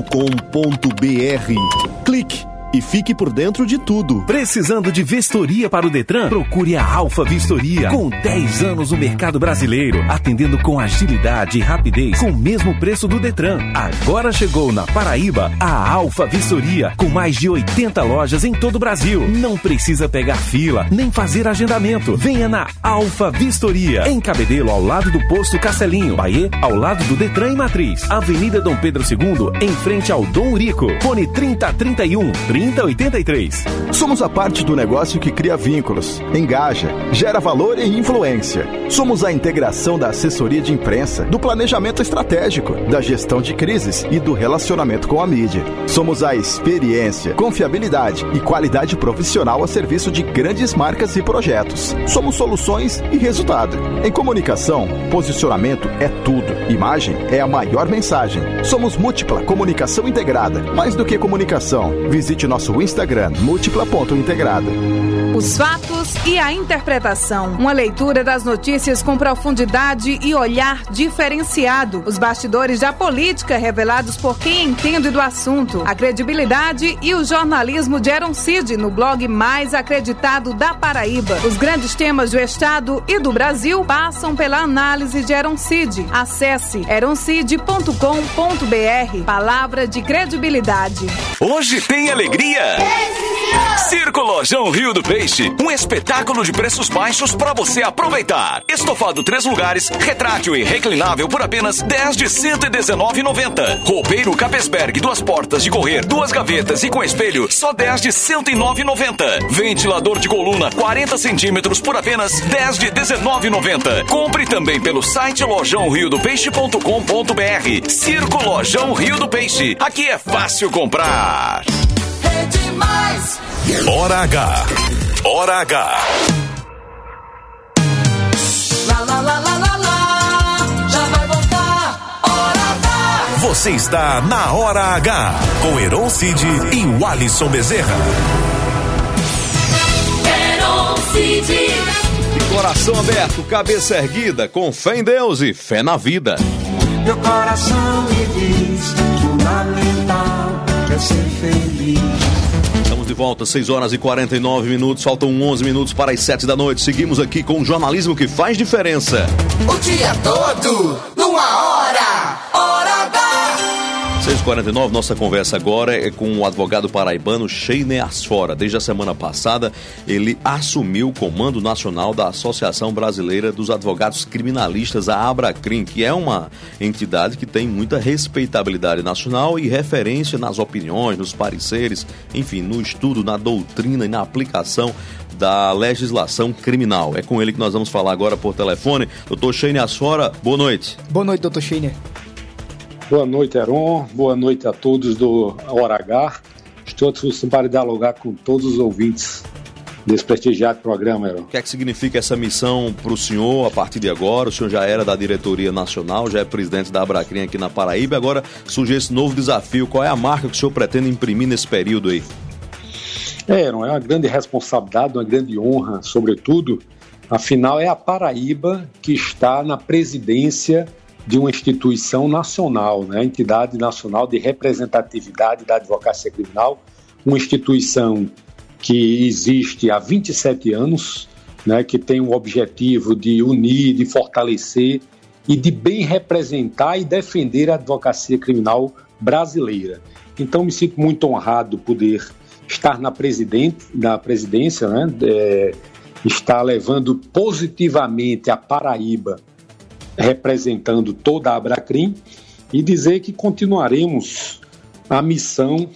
Clique e fique por dentro de tudo. Precisando de vistoria para o Detran? Procure a Alfa Vistoria. Com 10 anos no mercado brasileiro, atendendo com agilidade e rapidez, com o mesmo preço do Detran. Agora chegou na Paraíba a Alfa Vistoria, com mais de 80 lojas em todo o Brasil. Não precisa pegar fila, nem fazer agendamento. Venha na Alfa Vistoria, em Cabedelo, ao lado do posto Castelinho. Bahia, ao lado do Detran e Matriz. Avenida Dom Pedro II, em frente ao Dom Urico. Fone 3031 3083. Somos a parte do negócio que cria vínculos, engaja, gera valor e influência. Somos a integração da assessoria de imprensa, do planejamento estratégico, da gestão de crises e do relacionamento com a mídia. Somos a experiência, confiabilidade e qualidade profissional a serviço de grandes marcas e projetos. Somos soluções e resultado. Em comunicação, posicionamento é tudo. Imagem é a maior mensagem. Somos Múltipla Comunicação Integrada. Mais do que comunicação, visite nosso Instagram, múltipla.integrada. Os fatos e a interpretação. Uma leitura das notícias com profundidade e olhar diferenciado. Os bastidores da política revelados por quem entende do assunto. A credibilidade e o jornalismo de Eron Cid no blog mais acreditado da Paraíba. Os grandes temas do estado e do Brasil passam pela análise de Eron Cid. Acesse eroncid.com.br. Palavra de credibilidade. Hoje tem alegria. Circo Lojão Rio do Peixe, um espetáculo de preços baixos para você aproveitar. Estofado 3 lugares, retrátil e reclinável por apenas 10 de R$ 119,90. Roupeiro Capesberg, 2 portas de correr, 2 gavetas e com espelho, só 10 de R$ 109,90. Ventilador de coluna 40 centímetros por apenas 10 de R$ 19,90. Compre também pelo site lojãoriodopeixe.com.br. Circo Lojão Rio do Peixe, aqui é fácil comprar. Demais. Hora H. Hora H. Já vai voltar. Hora H. Você está na Hora H com Eron Cid e o Alisson Bezerra. Eron Cid. De coração aberto, cabeça erguida, com fé em Deus e fé na vida. Meu coração me diz, fundamental é ser feliz. Estamos de volta, 6 horas e 49 minutos, faltam 11 minutos para as 7 da noite. Seguimos aqui com o jornalismo que faz diferença. O dia todo, numa hora, Hora H. 6h49, nossa conversa agora é com o advogado paraibano Sheiner Asfora. Desde a semana passada, ele assumiu o Comando Nacional da Associação Brasileira dos Advogados Criminalistas, a Abracrim, que é uma entidade que tem muita respeitabilidade nacional e referência nas opiniões, nos pareceres, enfim, no estudo, na doutrina e na aplicação da legislação criminal. É com ele que nós vamos falar agora por telefone. Doutor Sheiner Asfora, boa noite. Boa noite, doutor Sheiner. Boa noite, Eron. Boa noite a todos do Hora H. Estou à disposição para dialogar com todos os ouvintes. desse prestigiado programa, Heron. O que é que significa essa missão para o senhor a partir de agora? O senhor já era da diretoria nacional, já é presidente da Abracrim aqui na Paraíba, agora surge esse novo desafio. Qual é a marca que o senhor pretende imprimir nesse período aí? Heron, é uma grande responsabilidade, uma grande honra, sobretudo. Afinal, é a Paraíba que está na presidência de uma instituição nacional, né? Entidade nacional de representatividade da advocacia criminal, uma instituição que existe há 27 anos, né? Que tem o objetivo de unir, de fortalecer e de bem representar e defender a advocacia criminal brasileira. Então, me sinto muito honrado poder estar na presidência, né? Está levando positivamente a Paraíba, representando toda a Abracrim, e dizer que continuaremos a missão.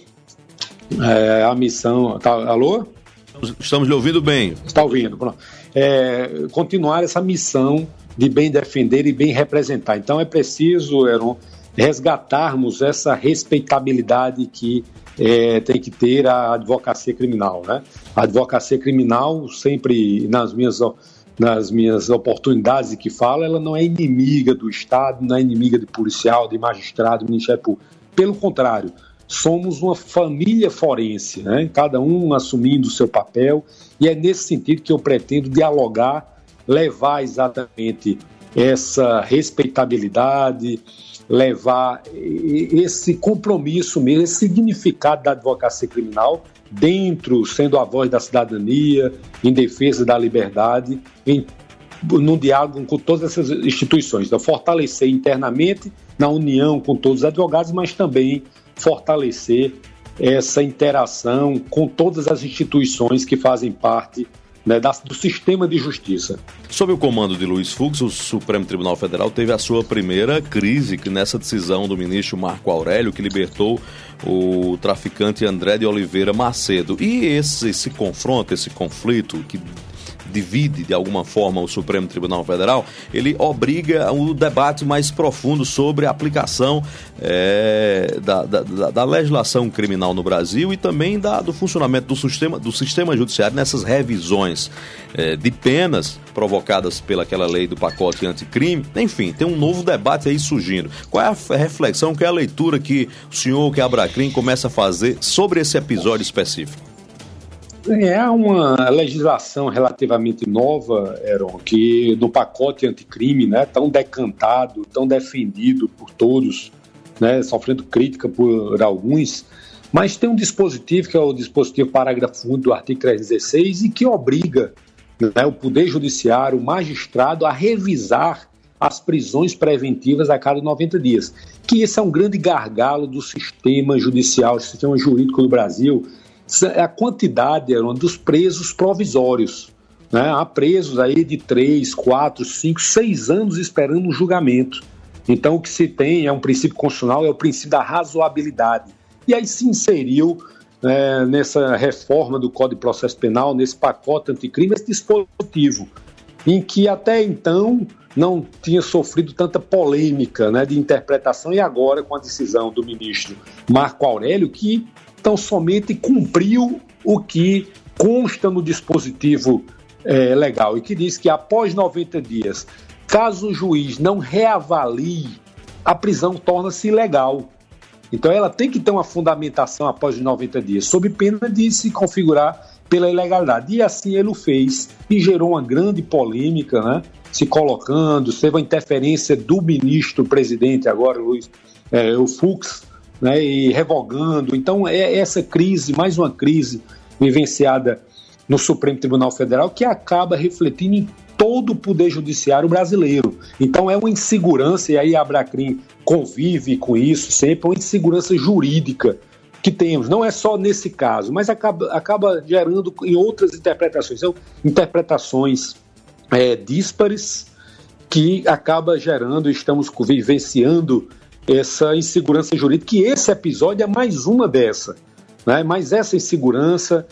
Tá, alô? Estamos lhe ouvindo bem. Está ouvindo, pronto. Continuar essa missão de bem defender e bem representar. Então é preciso, Heron, resgatarmos essa respeitabilidade que tem que ter a advocacia criminal, né? A advocacia criminal, sempre nas minhas oportunidades que falo, ela não é inimiga do Estado, não é inimiga de policial, de magistrado, de Ministério Público. Pelo contrário, somos uma família forense, né? Cada um assumindo o seu papel, e é nesse sentido que eu pretendo dialogar, levar exatamente essa respeitabilidade, levar esse compromisso mesmo, esse significado da advocacia criminal dentro, sendo a voz da cidadania, em defesa da liberdade, num diálogo com todas essas instituições. Então, fortalecer internamente, na união com todos os advogados, mas também fortalecer essa interação com todas as instituições que fazem parte, né, do sistema de justiça. Sob o comando de Luiz Fux, o Supremo Tribunal Federal teve a sua primeira crise nessa decisão do ministro Marco Aurélio, que libertou o traficante André de Oliveira Macedo. E esse confronto, esse conflito que divide de alguma forma o Supremo Tribunal Federal, ele obriga o debate mais profundo sobre a aplicação da legislação criminal no Brasil e também do funcionamento do sistema judiciário nessas revisões de penas provocadas pelaquela lei do pacote anticrime. Enfim, tem um novo debate aí surgindo. Qual é a reflexão, qual é a leitura que o senhor, que é a Abracrim, começa a fazer sobre esse episódio específico? É uma legislação relativamente nova, Heron, que no pacote anticrime, né, tão decantado, tão defendido por todos, né, sofrendo crítica por alguns, mas tem um dispositivo, que é o dispositivo parágrafo 1 do artigo 316, e que obriga, né, o Poder Judiciário, o magistrado, a revisar as prisões preventivas a cada 90 dias. Que esse é um grande gargalo do sistema judicial, do sistema jurídico do Brasil, a quantidade dos presos provisórios, né? Há presos aí de 3, 4, 5, 6 anos esperando um julgamento. Então o que se tem é um princípio constitucional, é o princípio da razoabilidade. E aí se inseriu nessa reforma do Código de Processo Penal, nesse pacote anticrime, esse dispositivo, em que até então não tinha sofrido tanta polêmica, né, de interpretação, e agora com a decisão do ministro Marco Aurélio, que tão somente cumpriu o que consta no dispositivo legal, e que diz que após 90 dias, caso o juiz não reavalie, a prisão torna-se ilegal. Então ela tem que ter uma fundamentação após os 90 dias, sob pena de se configurar pela ilegalidade. E assim ele o fez, e gerou uma grande polêmica, né, se colocando, teve a interferência do ministro-presidente agora, o Fux, né, e revogando. Então é essa crise, mais uma crise vivenciada no Supremo Tribunal Federal, que acaba refletindo em todo o Poder Judiciário brasileiro. Então é uma insegurança, e aí a Abracrim convive com isso sempre, uma insegurança jurídica que temos, não é só nesse caso, mas acaba gerando em outras interpretações, interpretações díspares, que acaba gerando, estamos vivenciando essa insegurança jurídica, que esse episódio é mais uma dessa, né? Mais essa insegurança,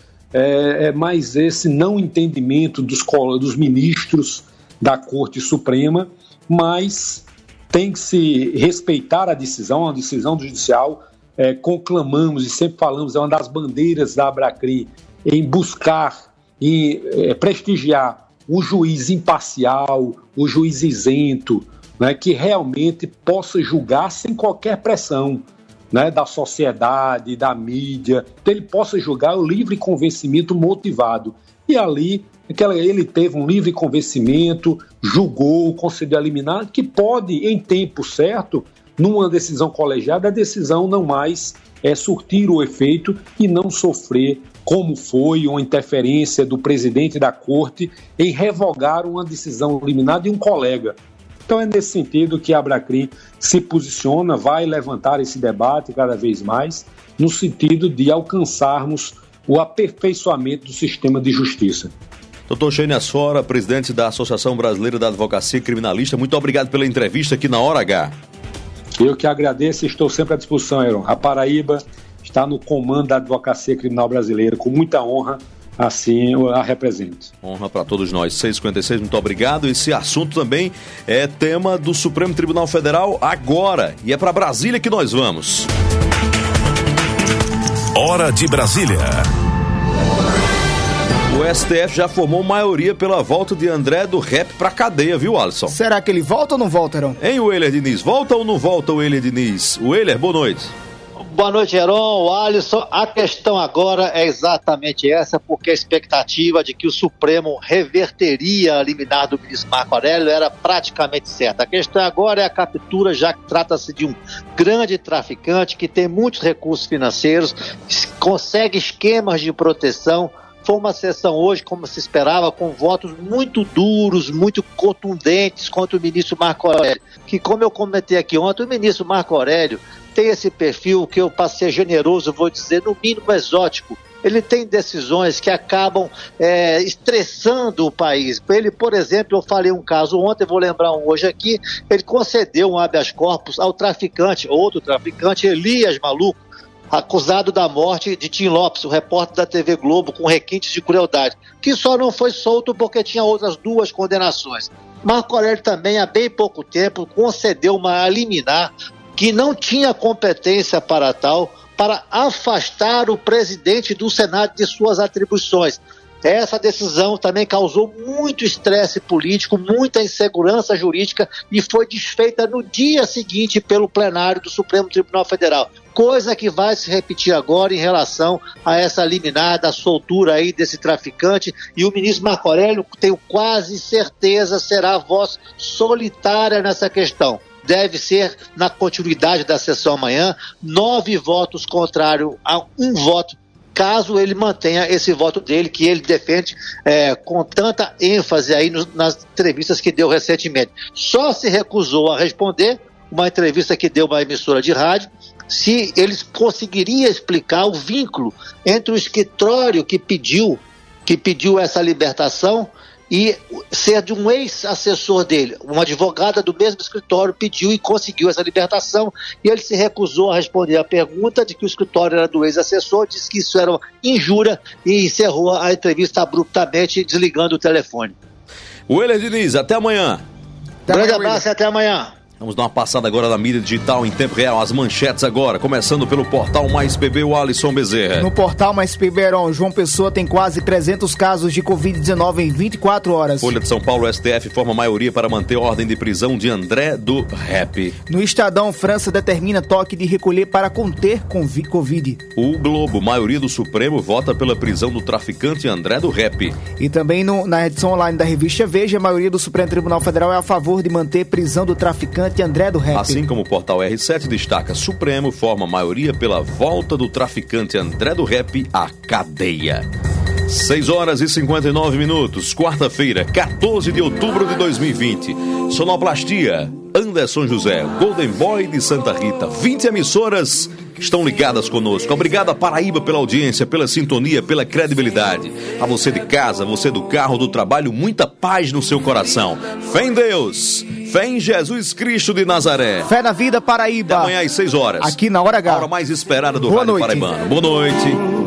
mais esse não entendimento dos ministros da Corte Suprema, mas tem que se respeitar a decisão do judicial. Conclamamos e sempre falamos, é uma das bandeiras da Abracrim, em buscar em prestigiar um juiz imparcial, um juiz isento, né, que realmente possa julgar sem qualquer pressão, né, da sociedade, da mídia. Então ele possa julgar o livre convencimento motivado. E ali ele teve um livre convencimento, julgou, concedeu a liminar, que pode, em tempo certo, numa decisão colegiada, a decisão não mais surtir o efeito e não sofrer, como foi uma interferência do presidente da corte em revogar uma decisão liminar de um colega. Então é nesse sentido que a Abracrim se posiciona, vai levantar esse debate cada vez mais, no sentido de alcançarmos o aperfeiçoamento do sistema de justiça. Doutor Sheine Asfora, presidente da Associação Brasileira da Advocacia Criminalista, muito obrigado pela entrevista aqui na Hora H. Eu que agradeço e estou sempre à disposição, Heron. A Paraíba está no comando da advocacia criminal brasileira, com muita honra, assim eu a represento. Honra para todos nós. 6h56, muito obrigado. Esse assunto também é tema do Supremo Tribunal Federal agora, e é para Brasília que nós vamos. Hora de Brasília. O STF já formou maioria pela volta de André do Rep pra cadeia, viu, Alisson? Será que ele volta ou não volta, Heron? Hein, Weiler Diniz? Volta ou não volta o Weiler Diniz? Weiler, boa noite. Boa noite, Heron, Alisson. A questão agora é exatamente essa, porque a expectativa de que o Supremo reverteria a liminar do ministro Marco Aurélio era praticamente certa. A questão agora é a captura, já que trata-se de um grande traficante que tem muitos recursos financeiros, consegue esquemas de proteção. Foi uma sessão hoje, como se esperava, com votos muito duros, muito contundentes contra o ministro Marco Aurélio, que, como eu comentei aqui ontem, o ministro Marco Aurélio tem esse perfil que eu, para ser generoso, vou dizer, no mínimo exótico. Ele tem decisões que acabam estressando o país. Ele, por exemplo, eu falei um caso ontem, vou lembrar um hoje aqui, ele concedeu um habeas corpus ao traficante, outro traficante, Elias Maluco, acusado da morte de Tim Lopes, o repórter da TV Globo, com requintes de crueldade, que só não foi solto porque tinha outras 2 condenações. Marco Aurélio também, há bem pouco tempo, concedeu uma liminar que não tinha competência para tal, para afastar o presidente do Senado de suas atribuições. Essa decisão também causou muito estresse político, muita insegurança jurídica e foi desfeita no dia seguinte pelo plenário do Supremo Tribunal Federal. Coisa que vai se repetir agora em relação a essa liminar da soltura aí desse traficante, e o ministro Marco Aurélio, tenho quase certeza, será a voz solitária nessa questão. Deve ser, na continuidade da sessão amanhã, 9 votos contrários a 1 voto, caso ele mantenha esse voto dele, que ele defende com tanta ênfase aí nas entrevistas que deu recentemente. Só se recusou a responder uma entrevista que deu uma emissora de rádio, se eles conseguiriam explicar o vínculo entre o escritório que pediu essa libertação e ser de um ex-assessor dele. Uma advogada do mesmo escritório pediu e conseguiu essa libertação, e ele se recusou a responder a pergunta de que o escritório era do ex-assessor, disse que isso era uma injúria e encerrou a entrevista abruptamente, desligando o telefone. Weiler Diniz, até amanhã. Grande abraço e até amanhã. Vamos dar uma passada agora na mídia digital em tempo real, as manchetes agora, começando pelo portal Mais PB, o Alisson Bezerra. No portal Mais PB, João Pessoa tem quase 300 casos de Covid-19 em 24 horas. Folha de São Paulo, STF forma maioria para manter ordem de prisão de André do Rep. No Estadão, França determina toque de recolher para conter Covid. O Globo, maioria do Supremo vota pela prisão do traficante André do Rep. E também na edição online da revista Veja, a maioria do Supremo Tribunal Federal é a favor de manter prisão do traficante André do Rep. Assim como o portal R7 destaca, Supremo forma maioria pela volta do traficante André do Rep à cadeia. 6h59, quarta-feira, 14 de outubro de 2020. Sonoplastia, Anderson José, Golden Boy de Santa Rita. 20 emissoras estão ligadas conosco. Obrigado a Paraíba pela audiência, pela sintonia, pela credibilidade. A você de casa, você do carro, do trabalho, muita paz no seu coração. Fé em Deus, fé em Jesus Cristo de Nazaré. Fé na vida, Paraíba. Até amanhã às 6 horas. Aqui na Hora H. A hora mais esperada do Rádio Paraibano. Boa noite.